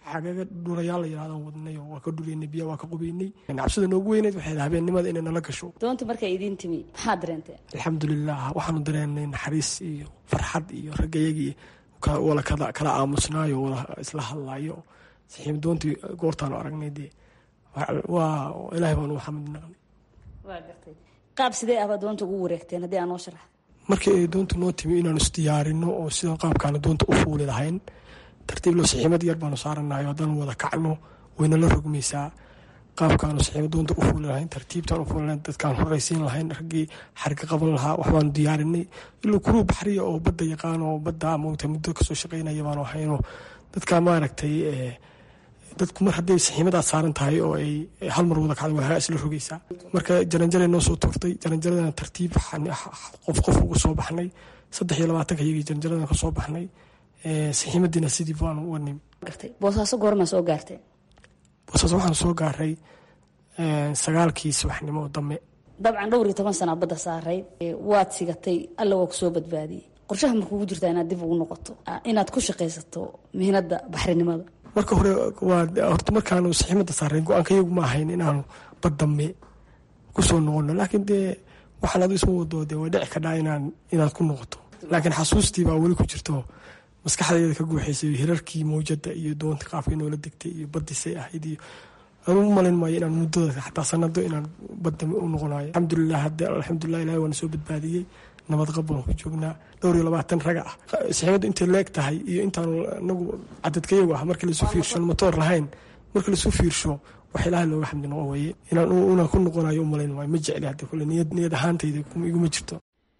S6: xagaga dhurayaal la yidhahdaan wadnay oo waa ka dhureynay biya waa ka qubeynay cabsida noogu weyneyd waxay habeennimada inay nala gasho.
S7: doonta markay idiin timi maxaad dareenteen?
S6: alxamdulilah waxaanu dareenay naxariis iyo farxad iyo raggayagii wala kala aamusnaayo wala isla hadlaayo saxiib doontii goortaanu aragnay dee waa ilaahay baanu xamid naqnay.
S7: waa gartay qaab sidee ahba doonta ugu wareegteen haddii aan noo sharax?
S6: markii ay doonta noo timi inaanu isdiyaarino oo sida qaabkaanu doonta u fuuli lahayn tartiib loo saxiimad yar baanu saaranayo haddaan wada kacno wayna la rogmaysaa qaabkaanu saxiimad doonta u fuuli lahayn tartiibtaan u fuuli lahayn dadkaan horeysiin lahayn raggii xarga qaban lahaa waxbaanu diyaarinay ilaa kuruu baxriya oo badda yaqaan oo badda moogta muddo kasoo shaqaynaya baanu ahaynoo dadka maaragtay dadku mar hadday saxiimadaad saaran tahay oo ay hal mar wada kacda waa isla rogaysaa. marka jaranjaray noo soo tuurtay jaranjaradana tartiib qof ugu soo baxnay 23 iyagii jaranjaradan ka soo baxnay saxiimadiina sidii baanu u wanim.
S7: boosaaso goorma soo gaartay?
S6: boosaaso waxaan soo gaaray 9 subaxnimo oo dambe.
S7: dabcan 12 sano badda saaray waad sigatay alla waa ku soo badbaadiyay. qorshaha markuu jirtaa inaad dib ugu noqoto inaad ku shaqaysato mihnada baxrinimada?
S6: marka hore waa horta markaanu saxiimada saareen go-aankayagu ma ahayn inaanu baddambe ku soo noqono laakiin dee waxaan adu isma wado dee way dhici kadhaa inaad ku noqoto laakiin xasuustii baa weli ku jirto maskaxdayda ka guuxaysay hirarkii mawjada iyo doonta qaabkii noola degtay iyo baddisay ahayd iyo anu u malin maayo inaan muddada xataa sanado inaan baddambe u noqonayo. alxamdulilah ilahi waana soo badbaadiyey nabad qab baan ku joognaa 22 raga ah saxiibadu intay leeg tahay iyo intaanu anagu cadadkayagu ah markii lasu fiirsho matoor lahayn markii lasu fiirsho wax ilaahay looga xamdi noqon waye inaan ku noqonayo u malayn waayo ma jecli hadda kule niyad ahaantayda iguma jirto.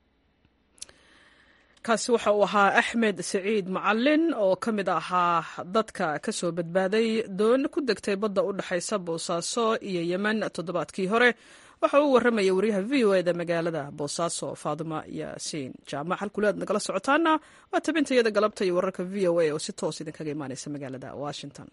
S1: kaasi waxa uu ahaa Axmed Saciid Macalin oo ka mid ahaa dadka ka soo badbaaday doon ku degtay badda u dhaxaysa Boosaaso iyo Yemen toddobaadkii hore. waxa uu warramaya wariyaha VOA-da magaalada Boosaaso Faaduma Yaasiin Jaamac. halkuleed nagala socotaana waa tabintayada galabta iyo wararka VOA oo si toos idinkaga imaanaysa magaalada Washington.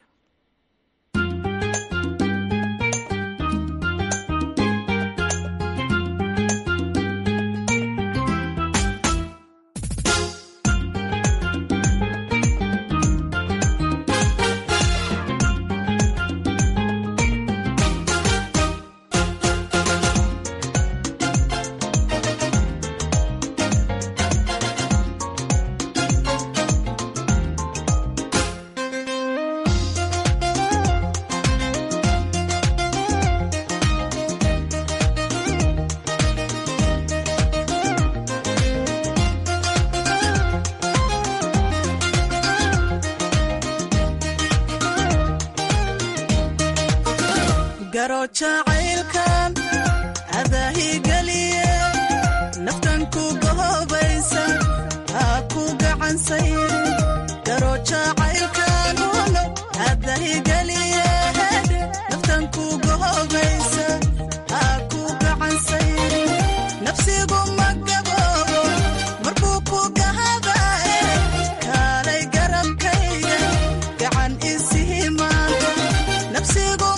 S8: jacaylkan adaahi galiye naftan ku gohobaysa ha ku gacansayri garo jacaylkan adaahi galiye naftan ku gohobaysa ha ku gacansayri nafsigu magaboobo markuu ku gahadae kaalay garabkayga gacan isihimaan nafsigu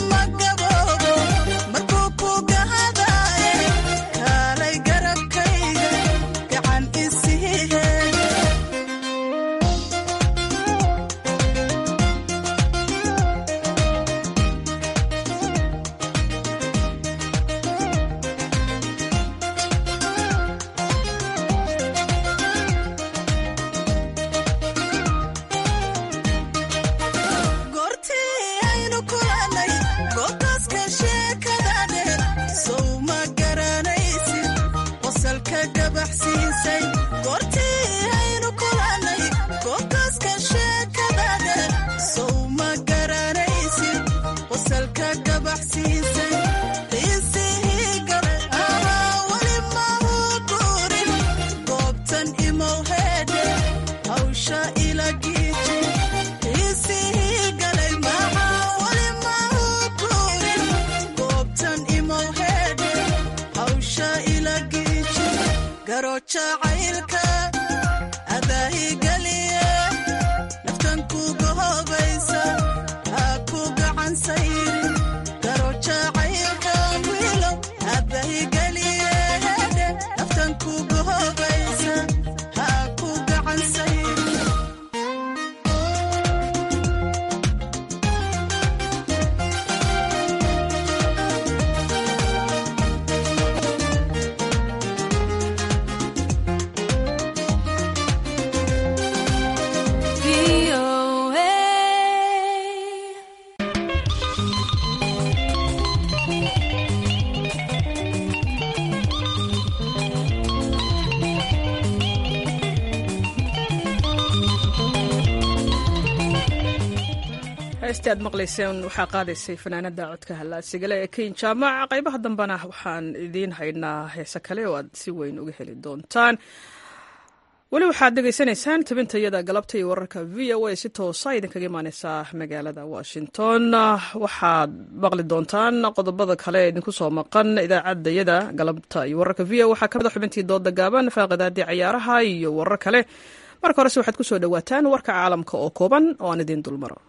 S1: aad maqlayseen waxaa qaadaysay fanaanada codka halaasiga ee King Jaamac. qaybaha dambana waxaan idiin haynaa heesa kale oo aad si weyn uga heli doontaan. wali waxaad degeysanaysaan tabintayada galabta iyo wararka VOA si toosa idinkaga imaaneysa magaalada Washington. waxaad maqli doontaan qodobada kale ee idinku soo maqan idaacadayada galabta iyo wararka VOA. waxaa kamid ah xubintii dooda gaaban, faaqidaadii ciyaaraha iyo warar kale. marka hore waxaad ku soo dhawaataan warka caalamka oo kooban oo aan idin dulmaro.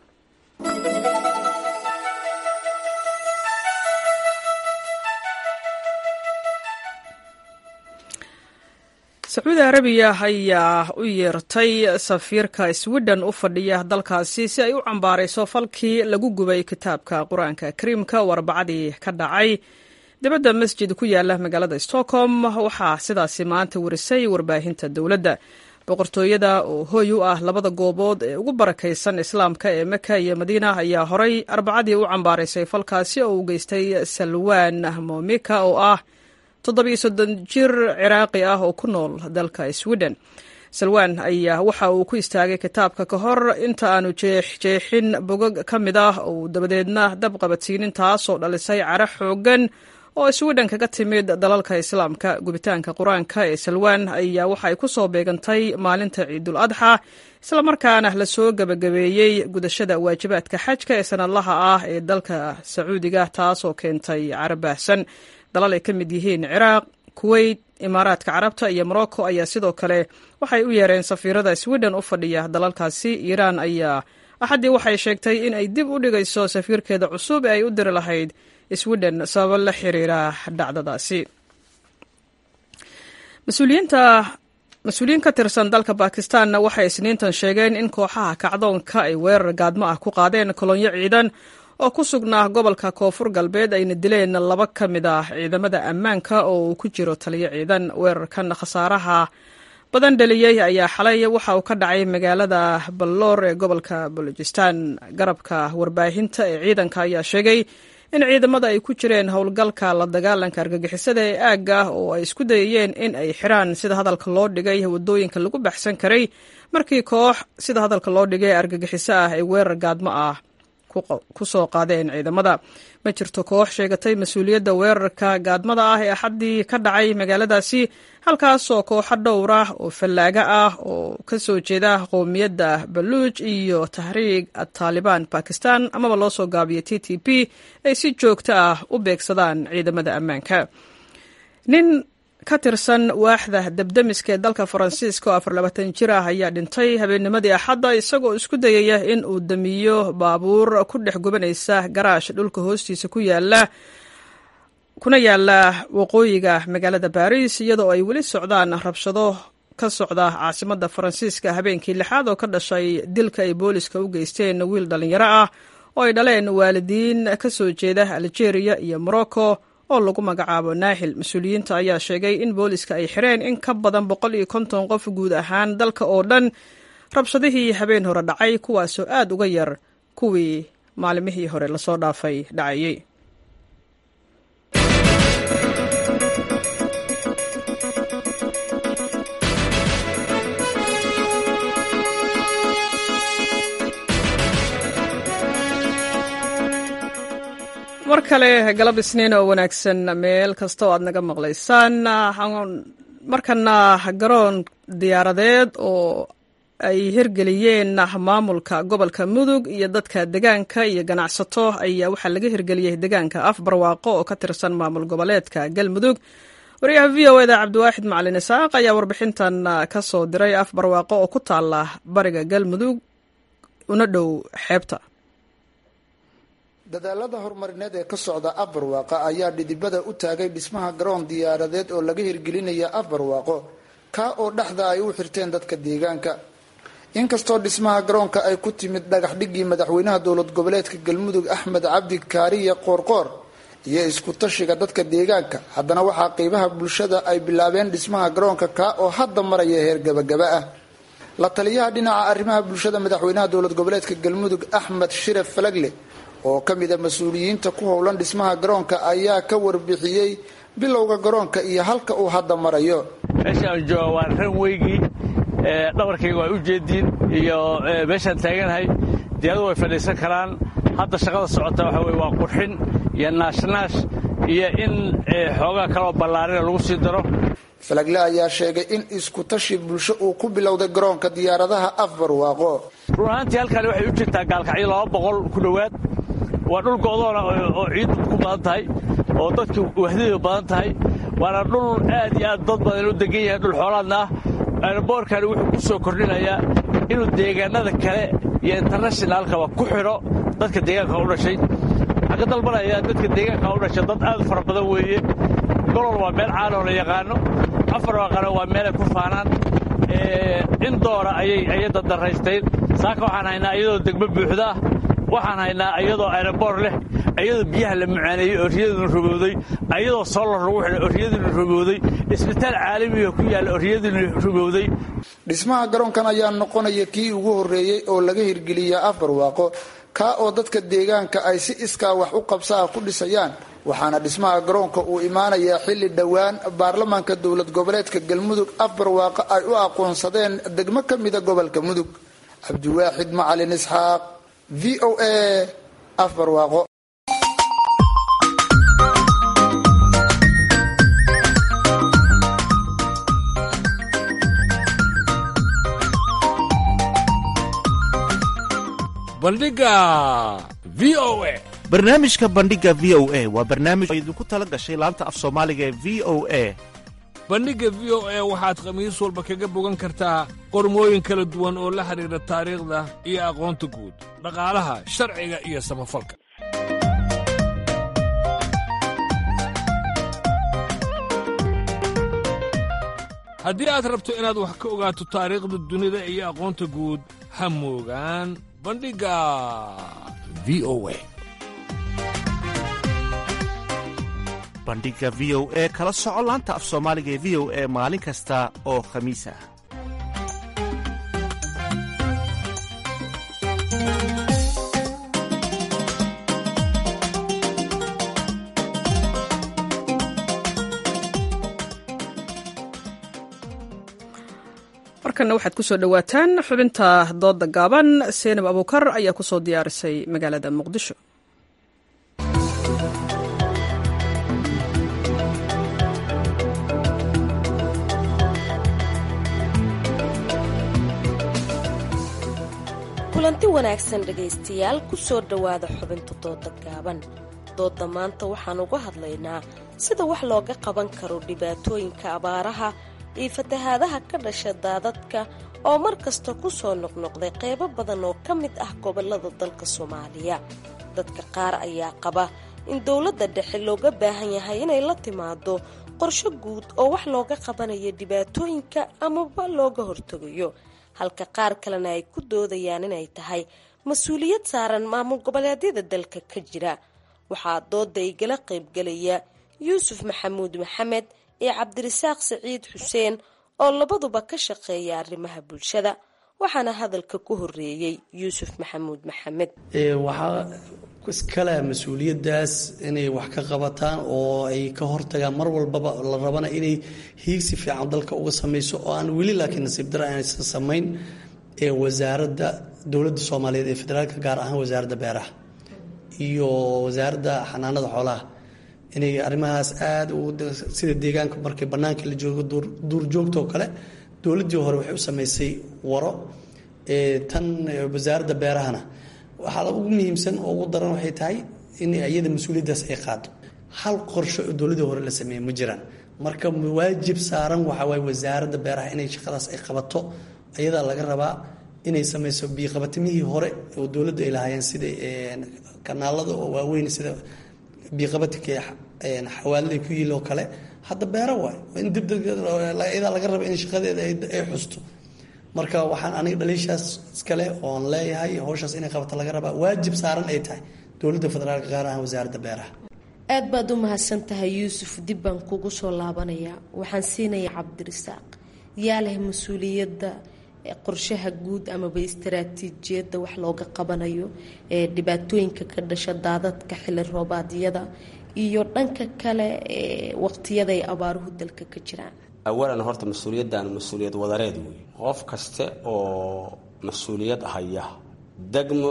S1: sacuudi arabiya ayaa u yeertay safiirka sweden u fadhiya dalkaasi si ay u cambaarayso falkii lagu gubay kitaabka qur-aanka kariimka oo arbacadii ka dhacay dibadda masjid ku yaala magaalada Stockholm. waxaa sidaasi maanta warisay warbaahinta dowladda. boqortooyada oo hooy u ah labada goobood ee ugu barakaysan islaamka ee Maka iyo Madiina ayaa horay arbacadii u cambaaraysay falkaasi oo u geystay Salwan Momika oo ah 37 jir Ciraaqi ah oo ku nool dalka Sweden. Salwan ayaa waxa uu ku istaagay kitaabka ka hor inta aanu jeexin bogag ka mid ah oo dabadeedna dab qabadsiinin taas oo dhalisay cara xoogan oo Sweden kaga timid dalalka islaamka. gubitaanka quraanka ee Salwan ayaa waxa ay ku soo beegantay maalinta Ciidul Adha, isla markaana la soo gabagabeeyay gudashada waajibaadka xajka ee sanadlaha ah ee dalka Sacuudiga, taas oo keentay carabahsan. dalal ay ka mid yihiin Ciraaq, Kuwait, Imaaraadka Carabta iyo Morocco ayaa sidoo kale waxay u yeereen safiirada Sweden u fadhiya dalalkaasi. Iiraan ayaa axadii waxay sheegtay in ay dib u dhigayso safiirkeeda cusub ee ay u diri lahayd Sweden sabab la xiriira dhacdadaasi. mas-uuliyiin ka tirsan dalka Bakistaanna waxay Isniintan sheegeen in kooxaha kacdoonka ay weerar gaadmo ah ku qaadeen kolonyo ciidan oo ku sugnaa gobolka Koonfur Galbeed ayna dileen 2 ka mid ah ciidamada ammaanka oo uu ku jiro taliye ciidan. weerarkan khasaaraha badan dhaliyay ayaa xalay waxa uu ka dhacay magaalada Balloor ee gobolka Balochistan. garabka warbaahinta ee ciidanka ayaa sheegay in ciidamada ay ku jireen howlgalka la dagaalanka argagixisada ee aagga oo ay isku dayayeen in ay xiraan sida hadalka loo dhigay wadooyinka lagu baxsan karay markii koox sida hadalka loo dhigay argagixiso ah ay weerar gaadmo ah ku soo qaadeen ciidamada. ma jirto koox sheegatay mas-uuliyadda weerarka gaadmada ah ee axadii ka dhacay magaaladaasi, halkaasoo kooxo dhowr ah oo fallaaga ah oo ka soo jeeda qowmiyadda Baluuj iyo Tahriig at-Taliban Pakistan amaba loo soo gaabiyay TTP ay si joogto ah u beegsadaan ciidamada ammaanka. nin ka tirsan waaxda dabdamiska ee dalka Faransiiska oo 24 jir ah ayaa dhintay habeennimadii Axadda isagoo isku dayaya in uu damiyo baabuur ku dhex gubanaysa garaash dhulka hoostiisa kuna yaala waqooyiga magaalada Paris, iyadoo ay weli socdaan rabshado ka socda caasimadda Faransiiska habeenkii 6aad oo ka dhashay dilka ay booliska u geysteen wiil dhalinyaro ah oo ay dhaleen waalidiin ka soo jeeda Algeria iyo Morocco oo lagu magacaabo Naahil. mas-uuliyiinta ayaa sheegay in booliska ay xireen in ka badan 150 qof guud ahaan dalka oo dhan rabshadihii habeen hore dhacay, kuwaasoo aad uga yar kuwii maalimihii hore lasoo dhaafay dhacayay. mar kale galab isniin oo wanaagsan meel kasta oo aad naga maqlaysaan. markana garoon diyaaradeed oo ay hirgeliyeen maamulka gobolka Mudug iyo dadka deegaanka iyo ganacsato ayaa waxaa laga hirgeliyay deegaanka Afbarwaaqo oo ka tirsan maamul goboleedka Galmudug. wariyaha VOA-da Cabdiwaaxid Macalin Isaaq ayaa warbixintan ka soo diray Afbarwaaqo oo ku taala bariga Galmudug una dhow xeebta.
S9: dadaalada horumarineed ee ka socda Afbarwaaqo ayaa dhidibada u taagay dhismaha garoon diyaaradeed oo laga hirgelinaya Afbarwaaqo ka oo dhaxda ay u xirteen dadka deegaanka. inkastoo dhismaha garoonka ay ku timid dhagax dhigii madaxweynaha dowlad goboleedka Galmudug Axmed Cabdi Kaariye Qoorqoor iyo isku tashiga dadka deegaanka, haddana waxaa qaybaha bulshada ay bilaabeen dhismaha garoonka ka oo hadda maraya heer gabagaba ah. la taliyaha dhinaca arrimaha bulshada madaxweynaha dowlad goboleedka Galmudug Axmed Shire Falagle oo ka mid ah mas'uuliyiinta ku howlan dhismaha garoonka ayaa ka warbixiyay bilowga garoonka iyo halka uu hadda marayo.
S10: meeshaan jooga waa ranweygii dhabarkayga waa u jeediin iyo meeshaan taaganahay diyaaradu way fadhiisan karaan. hadda shaqada socota waxa weye waa qurxin iyo naashnaash iyo in xoogaa kaloo ballaarina lagu sii daro.
S9: Falagle ayaa sheegay in isku tashi bulsho uu ku bilowday garoonka diyaaradaha Afbarwaaqo.
S10: run ahaantii halkani waxay u jirtaa gaalkacyo 200 ku dhowaad. waa dhul go'doona oo ciid ku badan tahay oo dadku wahdidu badan tahay. waana dhul aad iyo aad dad badan u degan yahay, dhul xoolaadna ah. airportkani wuxuu ku soo kordhinayaa inuu deegaanada kale iyo internationalkaba ku xidho dadka deegaanka u dhashay. waxaa ka dalbanayaa dadka deegaanka u dhashay dad aad fara badan weeye. golol waa meel caan oo la yaqaano, Afbarwaaqana waa meel ay ku faanaan. in doora ayay dadaraysteen. saaka waxaan haynaa iyadoo degmo buuxda ah, waxaan haynaa iyadoo aeroboor leh, iyadoo biyaha la macaaneeyey oo riyaduna rogowday, iyadoo solar lagu xidhay oo riyaduna rogowday, isbitaal caalamiga ku yaalla oo riyaduna rogowday.
S9: Dhismaha garoonkan ayaa noqonaya kii ugu horeeyay oo laga hirgeliyay Afbarwaaqo, ka oo dadka deegaanka ay si iskaa wax u qabsaa ku dhisayaan. waxaana dhismaha garoonka uu imaanayaa xilli dhowaan baarlamaanka dowlad goboleedka Galmudug Afbarwaaqo ay u aqoonsadeen degmo ka mid ah gobolka Mudug. Cabdiwaaxid Macalin Isxaaq, VOA, Afbarwaaqo.
S11: bandhiga VOA.
S12: barnaamijka bandhiga VOA waa barnaamij oo idinku tala gashay laanta af Soomaaliga ee VOA.
S11: bandhiga VOA waxaad khamiis walba kaga bogan kartaa qormooyin kala duwan oo la xiriira taariikhda iyo aqoonta guud, dhaqaalaha, sharciga iyo samafalka. haddii aad rabto inaad wax ka ogaato taariikhda dunida iyo aqoonta guud, ha moogaan bandhiga VOA.
S12: bandhiga VOA kala soco laanta af Soomaaliga ee VOA maalin kasta oo Khamiis ah.
S1: markana waxaad ku soo dhowaataan xubinta dooda gaaban. Seenab Abuukar ayaa ku soo diyaarisay magaalada Muqdisho.
S13: kulanti wanaagsan dhegaystayaal, ku soo dhowaada xubinta dooda gaaban. dooda maanta waxaan uga hadlaynaa sida wax looga qaban karo dhibaatooyinka abaaraha iyo fatahaadaha ka dhasha daadadka oo mar kasta ku soo noqnoqday qaybo badan oo ka mid ah gobollada dalka Soomaaliya. dadka qaar ayaa qaba in dowladda dhexe looga baahan yahay inay la timaado qorshe guud oo wax looga qabanayo dhibaatooyinka amaba looga hortagayo, halka qaar kalena ay ku doodayaan inay tahay mas-uuliyad saaran maamul goboleedyada dalka ka jira. waxaa dooda igala qaybgelaya Yuusuf Maxamuud Maxamed iyo Cabdirasaaq Saciid Xuseen oo labaduba ka shaqeeya arrimaha bulshada. waxaana hadalka ku horeeyay Yuusuf Maxamuud Maxamed.
S14: waxaa iskale mas-uuliyadaas inay wax ka qabataan oo ay ka hortagaan mar walbaba la rabana inay hiigsi fiican dalka uga samayso oo aan weli laakiin nasiib daro aanaysan samayn wasaaradda dowladda Soomaaliyeed ee federaalka, gaar ahaan wasaaradda beeraha iyo wasaaradda xanaanada xoolaha, inay arrimahaas aad sida deegaanka markay bannaanka la joogo duurjoogtoo kale. dowladdii hore waxay u samaysay waro, tan wasaaradda beerahana waxaa ugu muhiimsan oo ugu daran waxay tahay in iyada mas-uuliyaddaas ay qaado. hal qorshe oo dowladdii hore la sameeyey ma jiraan. marka waajib saaran waxaa waaye wasaaradda beeraha inay shaqadaas ay qabato. iyadaa laga rabaa inay samayso biiqabatimihii hore oo dowladda ay lahaayeen sida kanaalada oo waaweyn, sida biiqabatinka xawaalada ku yiil oo kale. hadda beero waay in dibdaiyadaa laga raba in shaqadeeda ay xusto. marka waxaan aniga dhaliishaas iskale oon leeyahay howshaas inay qabato laga rabaa, waajib saaran ay tahay dowladda federaalka, gaar ahaan wasaaradda beeraha.
S13: aad baad u mahadsan tahay Yuusuf. dib baan kugu soo laabanayaa. waxaan siinayaa Cabdirasaaq. yaa leh mas-uuliyadda qorshaha guud amaba istaraatiijiyadda wax looga qabanayo ee dhibaatooyinka ka dhasha daadadka xilli roobaadyada iyo dhanka kale waqtiyada ay abaaruhu dalka ka jiraan?
S15: awalan horta mas-uuliyaddan mas-uuliyad wadareed wey. qof kaste oo mas-uuliyad haya, degmo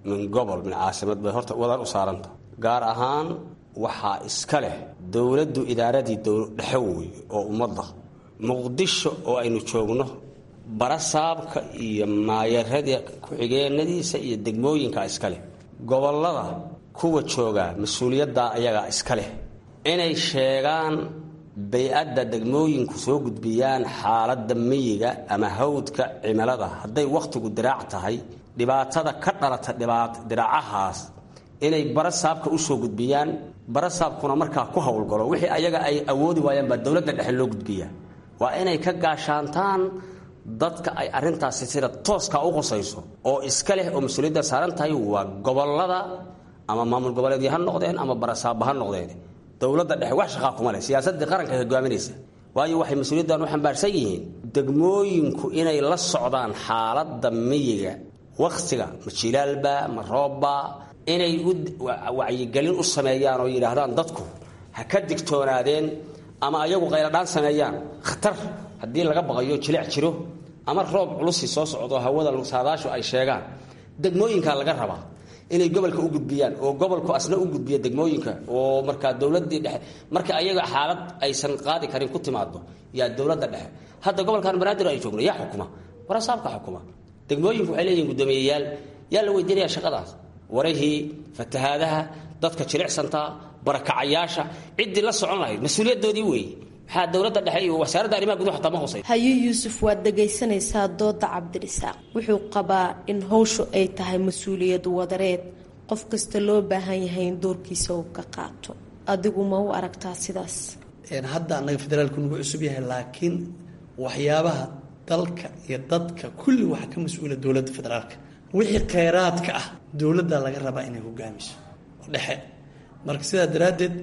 S15: min gobol min caasimad bay horta wadan u saaranta gaar ahaan waxaa iska leh dowladdu idaaradii dhexe wey oo ummadda muqdisho oo aynu joogno barasaabka iyo maayarada ku-xigeenadiisa iyo degmooyinka iska leh gobollada kuwa joogaa mas-uuliyaddaa ayagaa iska leh inay sheegaan bay-adda degmooyinku soo gudbiyaan xaaladda miyiga ama hawdka cimilada hadday wakhtigu diraac tahay dhibaatada ka dhalata diraacahaas inay barasaabka u soo gudbiyaan barasaabkuna markaa ku howlgalo wixii ayaga ay awoodi waayaan baa dowladda dhexe loo gudbiyaa waa inay ka gaashaantaan dadka ay arrintaasi sida tooska u qusayso oo iska leh oo mas-uuliyadda saaran tahay waa gobollada ama maamul goboleedyo ha noqdeen ama barasaabba ha noqdeen dowladda dhexe wax shaqaa kuma leh siyaasaddii qaranka hogaaminaysa waayo waxay mas-uuliyaddan u xambaarsan yihiin degmooyinku inay la socdaan xaaladda miyiga wakhtiga ma jilaalba ma roobba inay wacyigelin u sameeyaan oo yidhaahdaan dadku ha ka digtoonaadeen ama ayagu qayladhaan sameeyaan khatar haddii laga baqayo jilic jiro ama roob culusi soo socdo hawada saadaashu ay sheegaan degmooyinkaa laga rabaa inay gobolka u gudbiyaan oo gobolku asna u gudbiya degmooyinka oo markaa dowladii dhexe marka ayaga xaalad aysan qaadi karin ku timaado yaa dowladda dhexe hadda gobolkan banaadir ay joogno yaa xukuma barasaabka xukuma degmooyinku waxay leeyihiin guddoomiyeyaal yaa la weydiinaya shaqadaas warahii fatahaadaha dadka jilicsantaa barakacayaasha ciddii la socon lahayd mas-uuliyadoodii weeye maxaa dowladda dhexe iyo wasaaradda arrimaha gudaha xataa ma hosay
S13: haye yuusuf waad dhegaysanaysaa dooda cabdirisaaq wuxuu qabaa in howshu ay tahay mas-uuliyad wadareed qof kasta loo baahan yahay in doorkiisa uu ka qaato adigu ma u aragtaa sidaas
S14: hadda annaga federaalku nagu cusub yahay laakiin waxyaabaha dalka iyo dadka kulli waxaa ka mas-uula dowladda federaalka wixii kheyraadka ah dowladda laga rabaa inay hogaamiso dhexe marka sidaa daraaddeed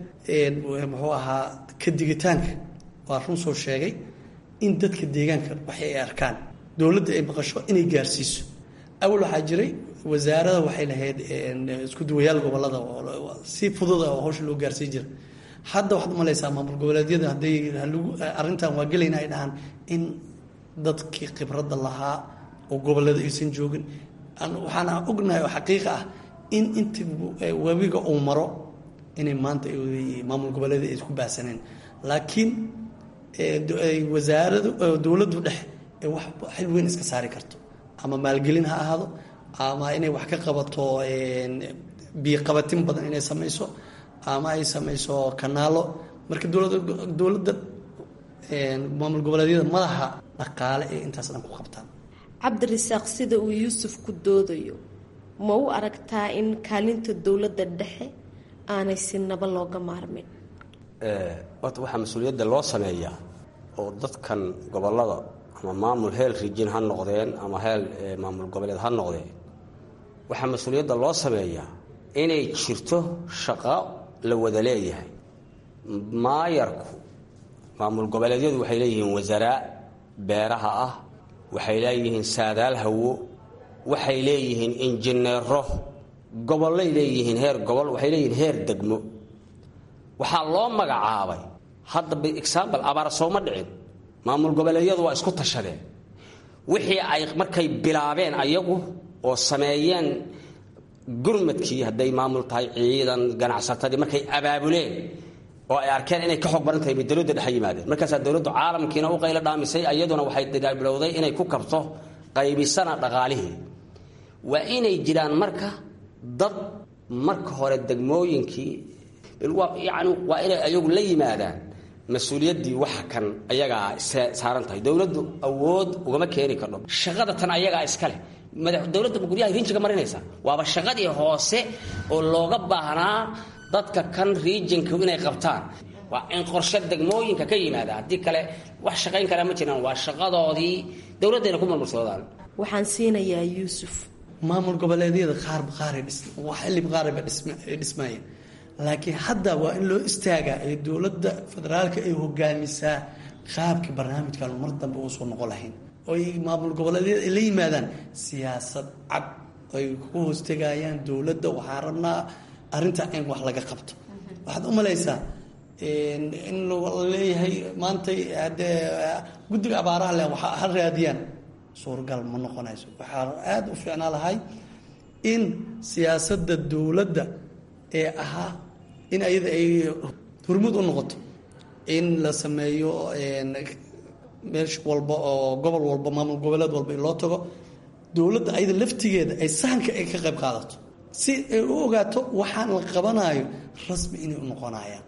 S14: muxuu ahaa ka digitaanka waa run soo sheegay in dadka deegaanka waxay ay arkaan dowladda ay maqasho inay gaarsiiso awal waxaa jiray wasaarada waxay lahayd isku duwayaal gobolada si fudud oo hawsha loo gaarsiin jiray hadda waxaad umalaysaa maamul goboleedyada hadday arrintan waa gelayna ay dhahaan in dadkii khibradda lahaa oo gobolada aysan joogin waxaana ognahay oo xaqiiqa ah in inta webiga uu maro inay maanta maamul goboleeda ay isku baahsaneen laakiin wasaaradu dowladdu dhexe ee wax xil weyn iska saari karto ama maalgelin ha ahaado ama inay wax ka qabato biyoqabatin badan inay samayso ama ay samayso kanaalo marka dowladda maamul goboleedyada madaxa dhaqaale ee intaas dhan ku qabtaan
S13: cabdirisaaq sida uu yuusuf ku doodayo ma u aragtaa in kaalinta dowladda dhexe aanay si naba looga maarmin
S15: horta waxaa mas-uuliyadda loo sameeyaa oo dadkan gobollada ama maamul heel rijin ha noqdeen ama heel maamul goboleed ha noqdeen waxaa mas-uuliyadda loo sameeyaa inay jirto shaqo la wada leeyahay maayarku maamul goboleedyadu waxay leeyihiin wasaaraa beeraha ah waxay leeyihiin saadaal hawo waxay leeyihiin injineero gobollay leeyihiin heer gobol waxay leeyihiin heer degmo waxaa loo magacaabay hadda example abaar sooma dhicin maamul goboleedyadu waa isku tashadeen wixii ay markay bilaabeen ayagu oo sameeyeen gurmadkii hadday maamul tahay ciidan ganacsatadii markay abaabuleen oo ay arkeen inay ka xoog badan tahay bay dowladda dhexe yimaadeen markaasaa dowladdu caalamkiina u qaylo dhaamisay iyaduna waxay bilowday inay ku kabto qaybisana dhaqaalihii waa inay jiraan marka dad marka hore degmooyinkii yani waa inay ayagu la yimaadaan mas-uuliyaddii waxa kan ayagaa saaran tahay dowladdu awood ugama keeni kardho shaqada tan ayagaa iska leh dowladda guryaha riinjiga marinaysa waaba shaqadii hoose oo looga baahnaa dadka kan riijinka inay qabtaan waa in qorshe degmooyinka ka yimaada haddii kale wax shaqayn karaa ma jiraan waa shaqadoodii dowladdayna ku marmarsoodaan
S13: waxaan siinayaa yuusuf
S14: maamul goboleedyada xilliba qaarba dhismaayeen laakiin hadda waa in loo istaagaa ee dowladda federaalka ay hogaamisaa qaabkii barnaamijkan mar dambe uusoo noqon lahayn oo ay maamul goboleedyada ay la yimaadaan siyaasad cad ay ku hoostegayaan dowladda waxaa rabnaa arrinta in wax laga qabto waxaad u malaysaa in leeyahay maanta haddee guddiga abaaraha leh ha raadiyaan suuragal ma noqonayso waxaa aada u fiicnaa lahay in siyaasadda dowladda ee ahaa in ayada ay hormud u noqoto in la sameeyo meesha walba oo gobol walba maamul goboleed walba in loo tago dowladda ayada laftigeeda ay sahanka ay ka qayb qaadato si ay u ogaato waxaan la qabanayo rasmi inay u noqonayaan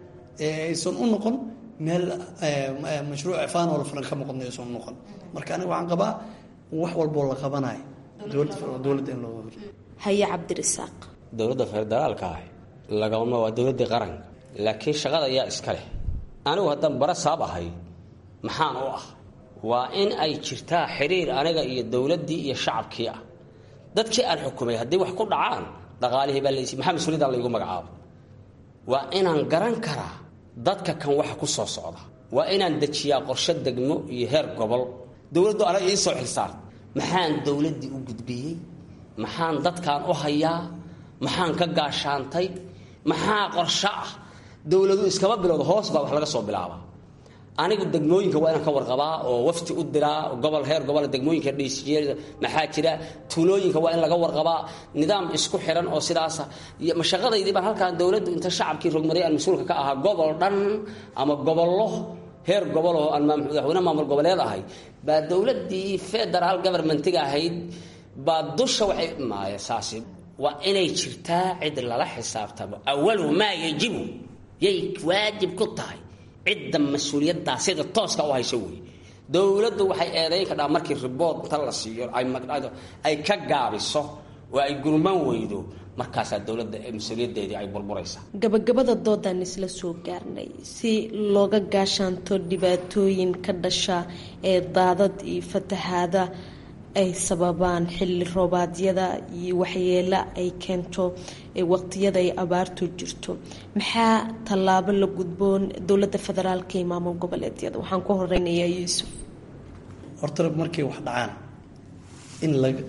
S14: aysan u noqon meel mashruuc ifaan oo la fulan ka muuqdo aysan u noqon marka aniga waxaan qabaa wax walboo la qabanayo dowladda in loo
S13: haye cabdirasaaq
S15: dowladda federaalka ah lagama waa dowladda qaranka laakiin shaqada ayaa iska leh anigu haddaan bara saab ahay maxaan u ah waa in ay jirtaa xiriir aniga iyo dowladdii iyo shacabkii ah dadkii aan xukumay haddii wax ku dhacaan dhaqaalihii baa laysi maxaa mas-uuliyaddan laygu magacaabo waa inaan garan karaa dadka kan waxa ku soo socda waa inaan dejiyaa qorshe degmo iyo heer gobol dowladdu anaga ii soo xilsaarta maxaan dowladdii u gudbiyey maxaan dadkaan u hayaa maxaan ka gaashaantay maxaa qorshe ah dowladu iskama bilowda hoos baa wax laga soo bilaabaa anigu degmooyinka waa inaan ka warqabaa oo wafti u diraa gobol heer gobol degmooyinka dhiisiyeeda maxaa jira tuulooyinka waa in laga warqabaa nidaam isku xiran oo sidaasa mashaqadaydii baan halkaan dowladdu inta shacabkii rogmaday aan mas-uulka ka ahaa gobol dhan ama gobollo heer gobol oo aan madaxweyne maamul goboleed ahay baa dowladdii federal governmentiga ahayd baa dusha waxay maaya saasi waa inay jirtaa cid lala xisaabtamo awalu maa yajibu yay waajib ku tahay cidda mas-uuliyaddaa sida tooska u hayso wey dowladdu waxay eedayn kadhaa markii ribood inta la siiyo ay ka gaabiso oo ay gurman weydo markaasaa dowladda mas-uuliyaddeedii ay burburaysaa
S13: gabagabada doodaan isla soo gaarnay si looga gaashaanto dhibaatooyin ka dhasha ee daadad iyo fatahaada ay sababaan xilli roobaadyada iyo waxyeelo ay keento waqtiyada ay abaartu jirto maxaa tallaabo la gudboon dowladda federaalka iyo maamul goboleedyada waxaan ku horeynayaa yuusuf
S14: horta markay wax dhacaan in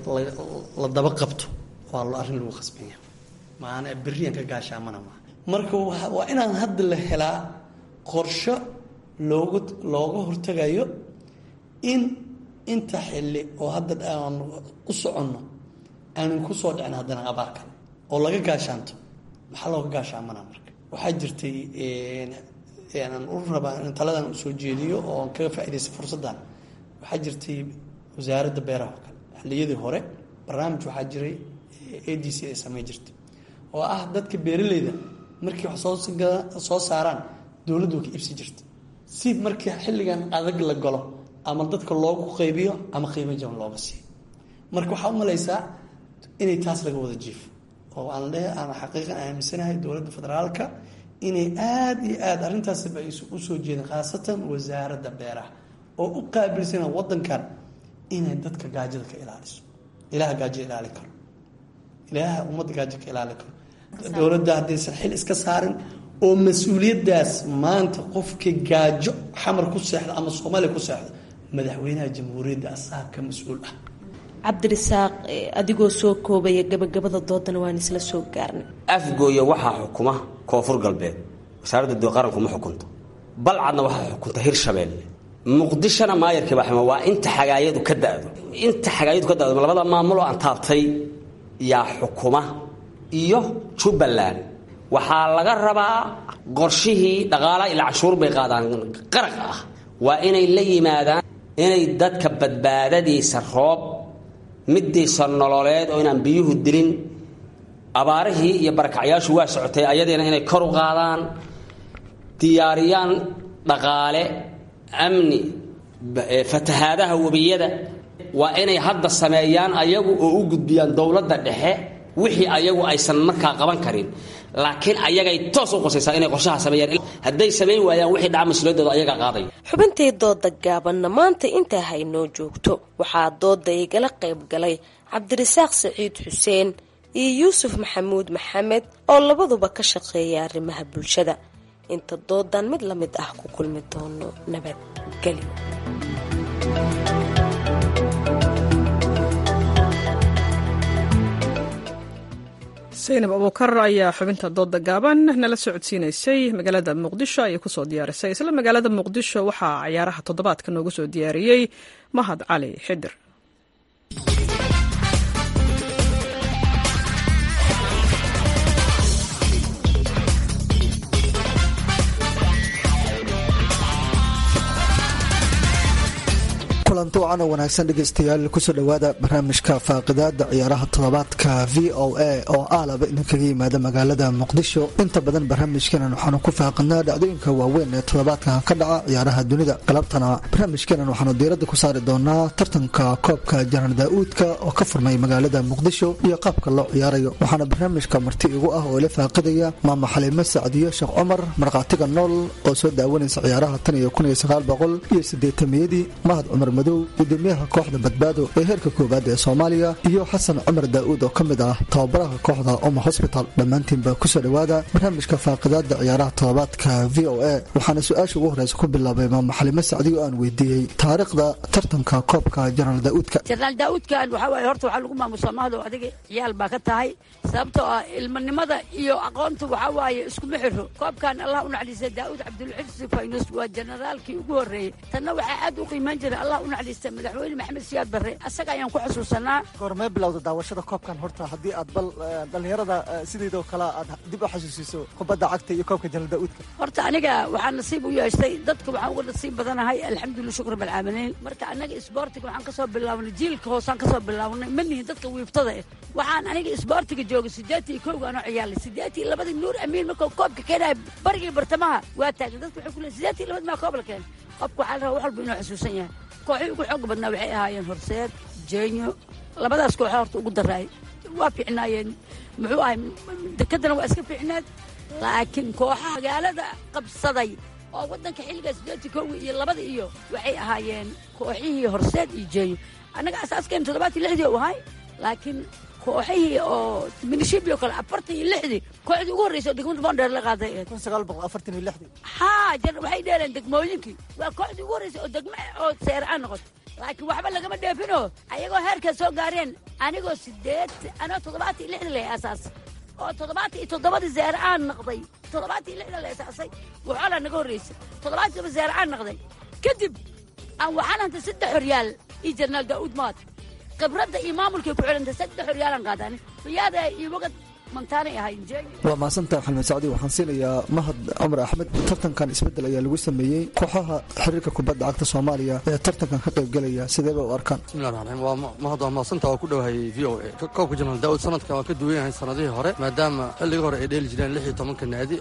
S14: la daba qabto waa arrin lagu khasbanya maana beriyan ka gaashaamana maa marka waa inaan hadda la helaa qorsho looga hortagayo in inta xilli oo hadda aan u soconno aanu ku soo dhicin haddana abaar kale oo laga gaashaanto maxaa looga gaashaamana marka waxaa jirtay aan u rabaa in taladan usoo jeediyo oo kaga faa'iidaysa fursaddan waxaa jirtay wasaaradda beeraha oo kale xilliyadii hore barnaamij waxaa jiray ADC ay samey jirtay oo ah dadka beeraleyda markii wax soo saaraan dowladdu ka iibsi jirtay si markii xilligan adag la galo ama dadka loogu qaybiyo ama qiimo jaban looga siiyo marka waxaa u malaysaa inay taas laga wada jiifo oo aan xaqiiqan aaminsanahay dowladda federaalka inay aada iyo aada arrintaasba ay u soo jeedeen khaasatan wasaaradda beeraha oo u qaabilsana waddankan inay dadka gaajada ka ilaaliso ilaaha gaajo ilaali karo ilaaha ummadda gaajo ka ilaali karo dowladda haddaysan xil iska saarin oo mas-uuliyaddaas maanta qofka gaajo xamar ku seexda ama soomaaliya ku seexda madaxweynaha jamhuuriyadda asaga ka mas-uul ah
S13: cabdirasaaq adigoo soo koobaya gabagabada doodana waan isla soo gaarnay
S15: afgooya waxaa xukuma koonfur galbeed wasaaradda qaranku ma xukunto balcadna waxaa xukunta hirshabeelle muqdishona maayarkii baa xuma waa inta xagaayadu ka da'do labada maamul oo aan taabtay yaa xukuma iyo jubbaland waxaa laga rabaa qorshihii dhaqaalaha ila canshuur bay qaadaan qaraq ah waa inay la yimaadaan inay dadka badbaadadiisa roob midiisa nololeed oo inaan biyuhu dilin abaarihii iyo barakacyaashu waa socotay ayadiina inay kor u qaadaan diyaariyaan dhaqaale amni fatahaadaha webiyada waa inay hadda sameeyaan ayagu oo u gudbiyaan dowladda dhexe wixii ayagu aysan markaa qaban karin laakiin ayagay toos u qosaysaa inay qorshaha sameeyaan hadday samayn waayaan wixii dhaca mas-uuliyadooda ayaga qaadaya
S13: xubintii dooda gaabanna maanta intaa haynoo joogto waxaa dooda igala qayb galay cabdirasaaq saciid xuseen iyo yuusuf maxamuud maxamed oo labaduba ka shaqeeya arrimaha bulshada inta doodan mid la mid ah ku kulmi doono nabadgelyo
S1: saynab abuukar ayaa xubinta dooda gaaban nala socodsiinaysay magaalada muqdisho ayay kusoo diyaarisay isla magaalada muqdisho waxaa cayaaraha toddobaadka noogu soo diyaariyey mahad cali xidir
S16: kulanti wacan oo wanaagsan dhegaystayaal kusoo dhowaada barnaamijka faaqidaada ciyaaraha toddobaadka v o a oo aalaba idinkaga yimaada magaalada muqdisho. inta badan barnaamijkeenan waxaanu ku faaqidnaa dhacdooyinka waaweyn ee toddobaadkan ka dhaca ciyaaraha dunida. galabtana barnaamijkeenan waxaanu diiradda ku saari doonaa tartanka koobka Janal Daa'uudka oo ka furmay magaalada muqdisho iyo qaabka loo ciyaarayo. waxaana barnaamijka marti igu ah oo la faaqidaya maama Xaliimo Sacdiyo Sheekh Cumar, marqaatiga nool oo soo daawanaysa ciyaaraha tan iyo 1980 Mahad Cumar Madow, gudoomiyaha kooxda badbaado ee heerka koobaad ee Soomaaliya, iyo Xasan Cumar Daa'uud oo kamid ah tababaraha kooxda Umma Hospital. dhammaantiinba kusoo dhowaada barnaamijka faaqidaada ciyaaraha toddobaadka v o a. waxaana su-aasha ugu horeysa ku bilaabay maama Xaliimo Sacdiyo aan weydiiyey taariikhda tartanka koobka Janal Daa'uudka.
S17: Janal Daa'uudkan waxa waaye horta waxaa lagu maamusaa mahdo adiga ciyaal baa ka tahay sababtoo ah ilmanimada iyo aqoonta waxa waaye isku mixiro. koobkan Allah u naxariistay Daa'uud Cabdulxifsi Faynus waa generaalkii ugu horeeyay tanna waxaa aad u qiimeyn jiray Allah u naxariistay madaxweyne Maxamed Siyaad Barre. asaga ayaan ku xasuusanaa
S16: goormee bilowda daawashada koobkan horta haddii aad bal dhalinyarada sideedoo kale aad dib u xasuusiso kubadda cagta iyo koobka Janal Daa'uudka.
S17: horta aniga waxaan nasiib u yeeshay dadka waxaan uga nasiib badanahay alxamdulillah shukr bil caalamiin. marka anaga isboortiga waxaan kasoo bilaabnay jiilka hoosaan kasoo bilaabnay manihin dadka wiiftada ah. waxaan aniga isboortiga joogay 81 anoo ciyaalay 82 Nuur Amiin markuu koobka keenay barigii bartamaha waa taagan dadku waxay ku leeyihiin 82 ma koob la keenay. qofku waxaa la rabaa wax walba inuu xasuusan yahay. kooxii ugu xoog badnaa waxay ahaayeen Horseed, Jeenyo, labadaas koox horta ugu daraay waa fiicnaayeen. muxuu ahay dekadana waa iska fiicnaad laakiin kooxaha magaalada qabsaday oo wadanka xilligaas 82 iyo labada iyo waxay ahaayeen kooxihii Horseed iyo Jeenyo. anaga asaaskan 76 u ahay laakiin kooxihii oo minishibiyo kale 46 kooxdii ugu horeysay degmada Boondheer la qaaday
S16: 1946
S17: jar waxay dheeleen degmooyinkii waa kooxdii ugu horeysay oo degmo oo seeraan noqotay laakiin waxba lagama dheefino ayagoo heerka soo gaareen anigoo 76 leh asaas oo 77 seeraan noqday 76 leh asaasay waxa la naga horeysay 77 seeraan noqday kadib aan waxaan hanta 3 xoryaal iyo Janal Daa'uud maad khibradda iyo maamulka ku xiranta 3 xoryaalan qaadaan riyaada iyo waqad mantaanay ahayn jeey.
S16: waa maasanta Xaliimo Sacdiyo. waxaan siinayaa Mahad Cumar Axmed. tartankan isbedel ayaa lagu sameeyey kooxaha xiriirka kubadda cagta Soomaaliya ee tartankan ka qayb galaya sidee bay u arkaan?
S18: bismillaahir rahmaanir rahiim. waa mahad waa maasanta oo ku dhawahay v o a. koobka Janal Daa'uud sanadkan waa ka duwan yahay sanadihii hore maadaama xilliga hore ay dheeli jireen 16 naadi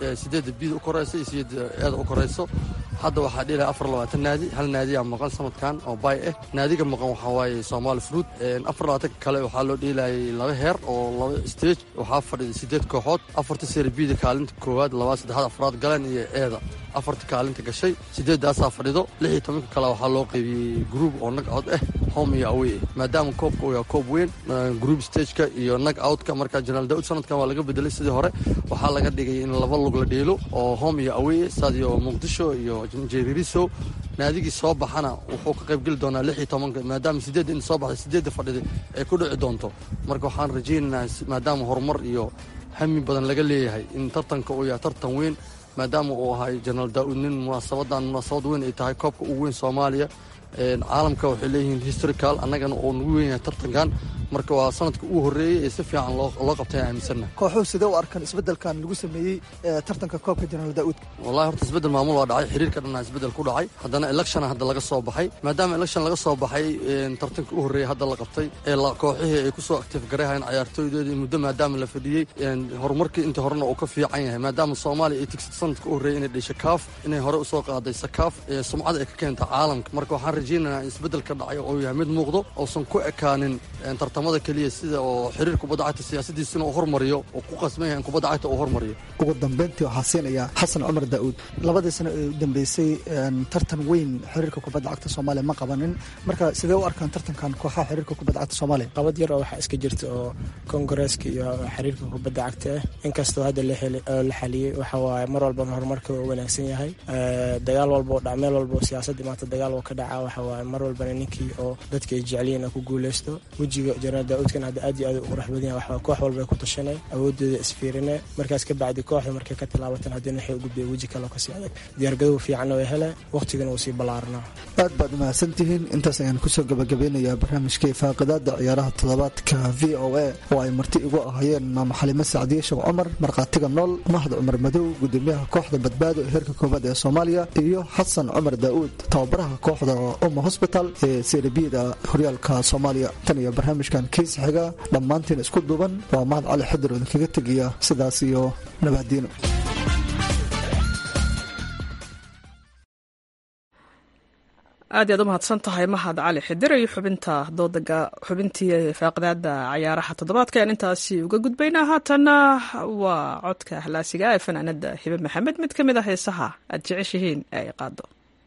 S18: 8 bid u koreyso iyo 8 eed u koreyso. hadda waxaa dheelay 24 naadi hal naadi ayaa maqan sanadkan oo bay ah. naadiga maqan waxaa waaye Soomaali Fruit 24 kale waxaa loo dheelayay laba heer oo laba stage waxaa fadhiday 8 kooxood. 4 Serie B kaalinta koowaad 2 3 afraad galeen iyo eeda 4 kaalinta gashay 8 fadhido. 16 kale waxaa loo qaybiyay group oo knock out ah home iyo away maadaama koobka uu yahay koob weyn group stage-ka iyo knock out-ka. marka Janal Daa'uud sanadkan waa laga bedelay sidii hore waxaa laga dhigay in laba lug la dheelo oo home iyo away Sadio Muqdisho iyo Jeeriso. naadigii soo baxana wuxuu ka qayb gali doonaa 16 maadaama 8 in soo baxday 8 fadhiday ay ku dhici doonto. marka waxaan rajaynaynaa maadaama horumar iyo hami badan laga leeyahay in tartanka uu yahay tartan weyn maadaama uu ahay Janal Daa'uud nin munaasabad weyn ay tahay koobka ugu weyn Soomaaliya. caalamka waxay leeyihiin historical annagana oo nagu weyn yahay tartankan. marka waa sanadka ugu horeeyay ee si fiican loo qabtay aaminsanna.
S16: kooxuhu sidee u arkaan isbedelkan lagu sameeyey tartanka koobka Janal Daa'uudka?
S18: wallahi horta isbedel maamul waa dhacay xiriirka dhanna isbedel ku dhacay haddana election hadda laga soo baxay maadaama election laga soo baxay tartanka ugu horeeyay hadda la qabtay ee kooxihii ay ku soo active gareeyeen ciyaartooydeedii muddo maadaama la fadhiyay horumarkii inta horena uu ka fiican yahay maadaama Soomaaliya ay tigsid sanadka ugu horeeyay inay dhashay CAF inay hore u soo qaaday SACAF sumcad ay ka keentay caalamka. marka waxaan rajaynaynaa in isbedelka dhacay oo yahay mid muuqdo oosan ku ekaanin tartamada kaliya sida oo xiriirka kubadda cagta siyaasadiisana uu hormariyo oo ku qasban yahay in kubadda cagta uu hormariyo.
S16: ugu dambeyntii waxaa siinayaa Xasan Cumar Daa'uud. labadii sano ee u dambeysay tartan weyn xiriirka kubadda cagta Soomaaliya ma qabanin. marka sidee u arkaan tartankan kooxaha xiriirka kubadda cagta Soomaaliya?
S19: qabad yar oo waxaa iska jirta oo kongareeska iyo xiriirka kubadda cagta ah inkastoo hadda la xaliyey waxa waaye mar walba horumarka uu wanaagsan yahay. dagaal walba oo dhacmeel walba oo siyaasadda maanta dagaal oo ka dhaca waxa waaye mar walbana ninkii oo dadka ay jeceliin ku guuleysto. wejiga Janal Daa'uudkan hadda aad iyo aad u qurux badan yahay. waxa koox walba ku tashanay awoodooda isfiirinay markaas ka bacdi kooxda markay ka tilaabatan hadana waxay u gudbay weji kale oo ka sii adag diyaargarow fiican oo helay waqtigana uu sii balaarnaa.
S16: aad baad mahadsantihiin. intaas ayaan kusoo gabagabeynayaa barnaamijkii faaqidaada ciyaaraha toddobaadka v o a oo ay marti igu ahayeen maama Xaliimo Sacdiyo Sheekh Cumar, marqaatiga nool Mahad Cumar Madow, gudoomiyaha kooxda badbaado ee heerka koobaad ee Soomaaliya, iyo Xasan Cumar Daa'uud, tababaraha kooxda umma hosbital ee serbiyada horyaalka soomaaliya. tan iyo barnaamijkan kiis xiga dhammaantiin isku duuban waa mahad cali xadir oo idinkaga tegaya sidaas iyo nabadiino.
S1: aad iyaad u mahadsan tahay mahad cali xidir iyo xubintii faaqdaada cayaaraha toddobaadka aan intaasi uga gudbaynaa. haatanna waa codka halaasiga ee fanaanada hibe maxamed, mid ka mid a heesaha aad jeceshihiin ee ay qaado.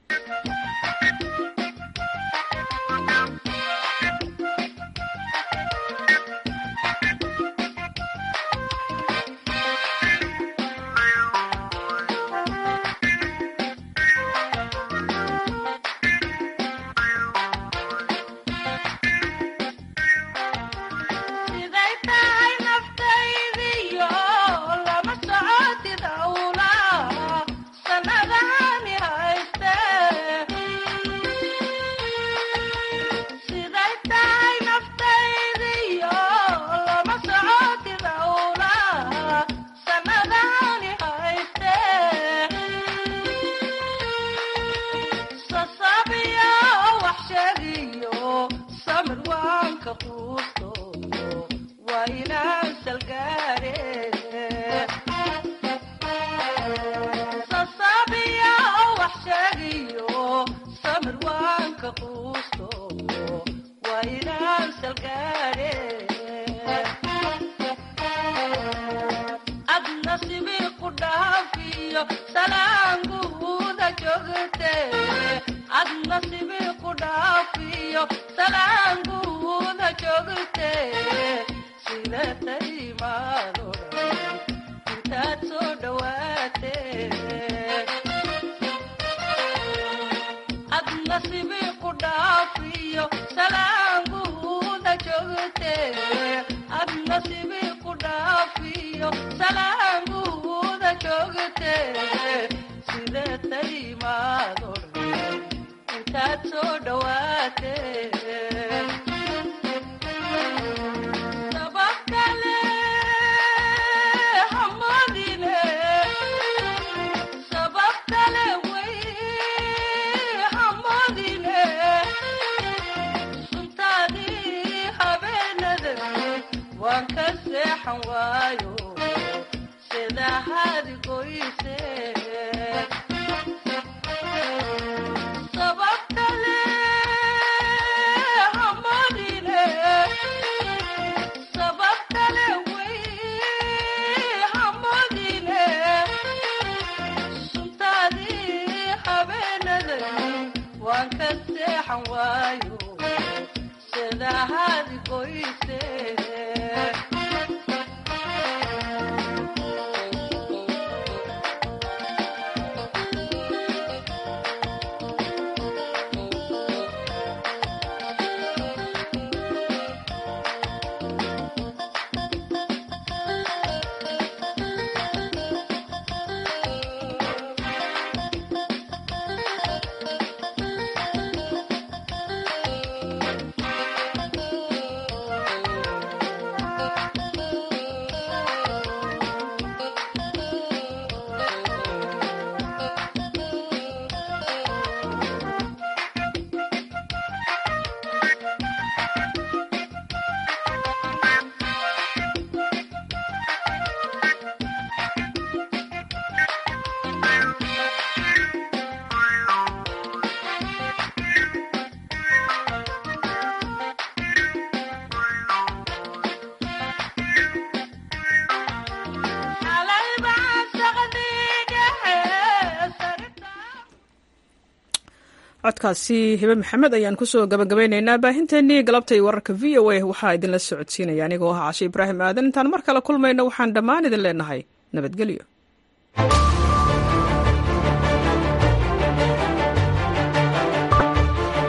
S1: codkaasi hibe maxamed ayaan kusoo gabagabeynaynaa baahinteenii galabta iyo wararka v o a waxaa idinla socodsiinaya anigoo ah cashe ibraahim aadan intaan mar kale kulmayno waxaan dhammaan idin leenahay nabadgelyo.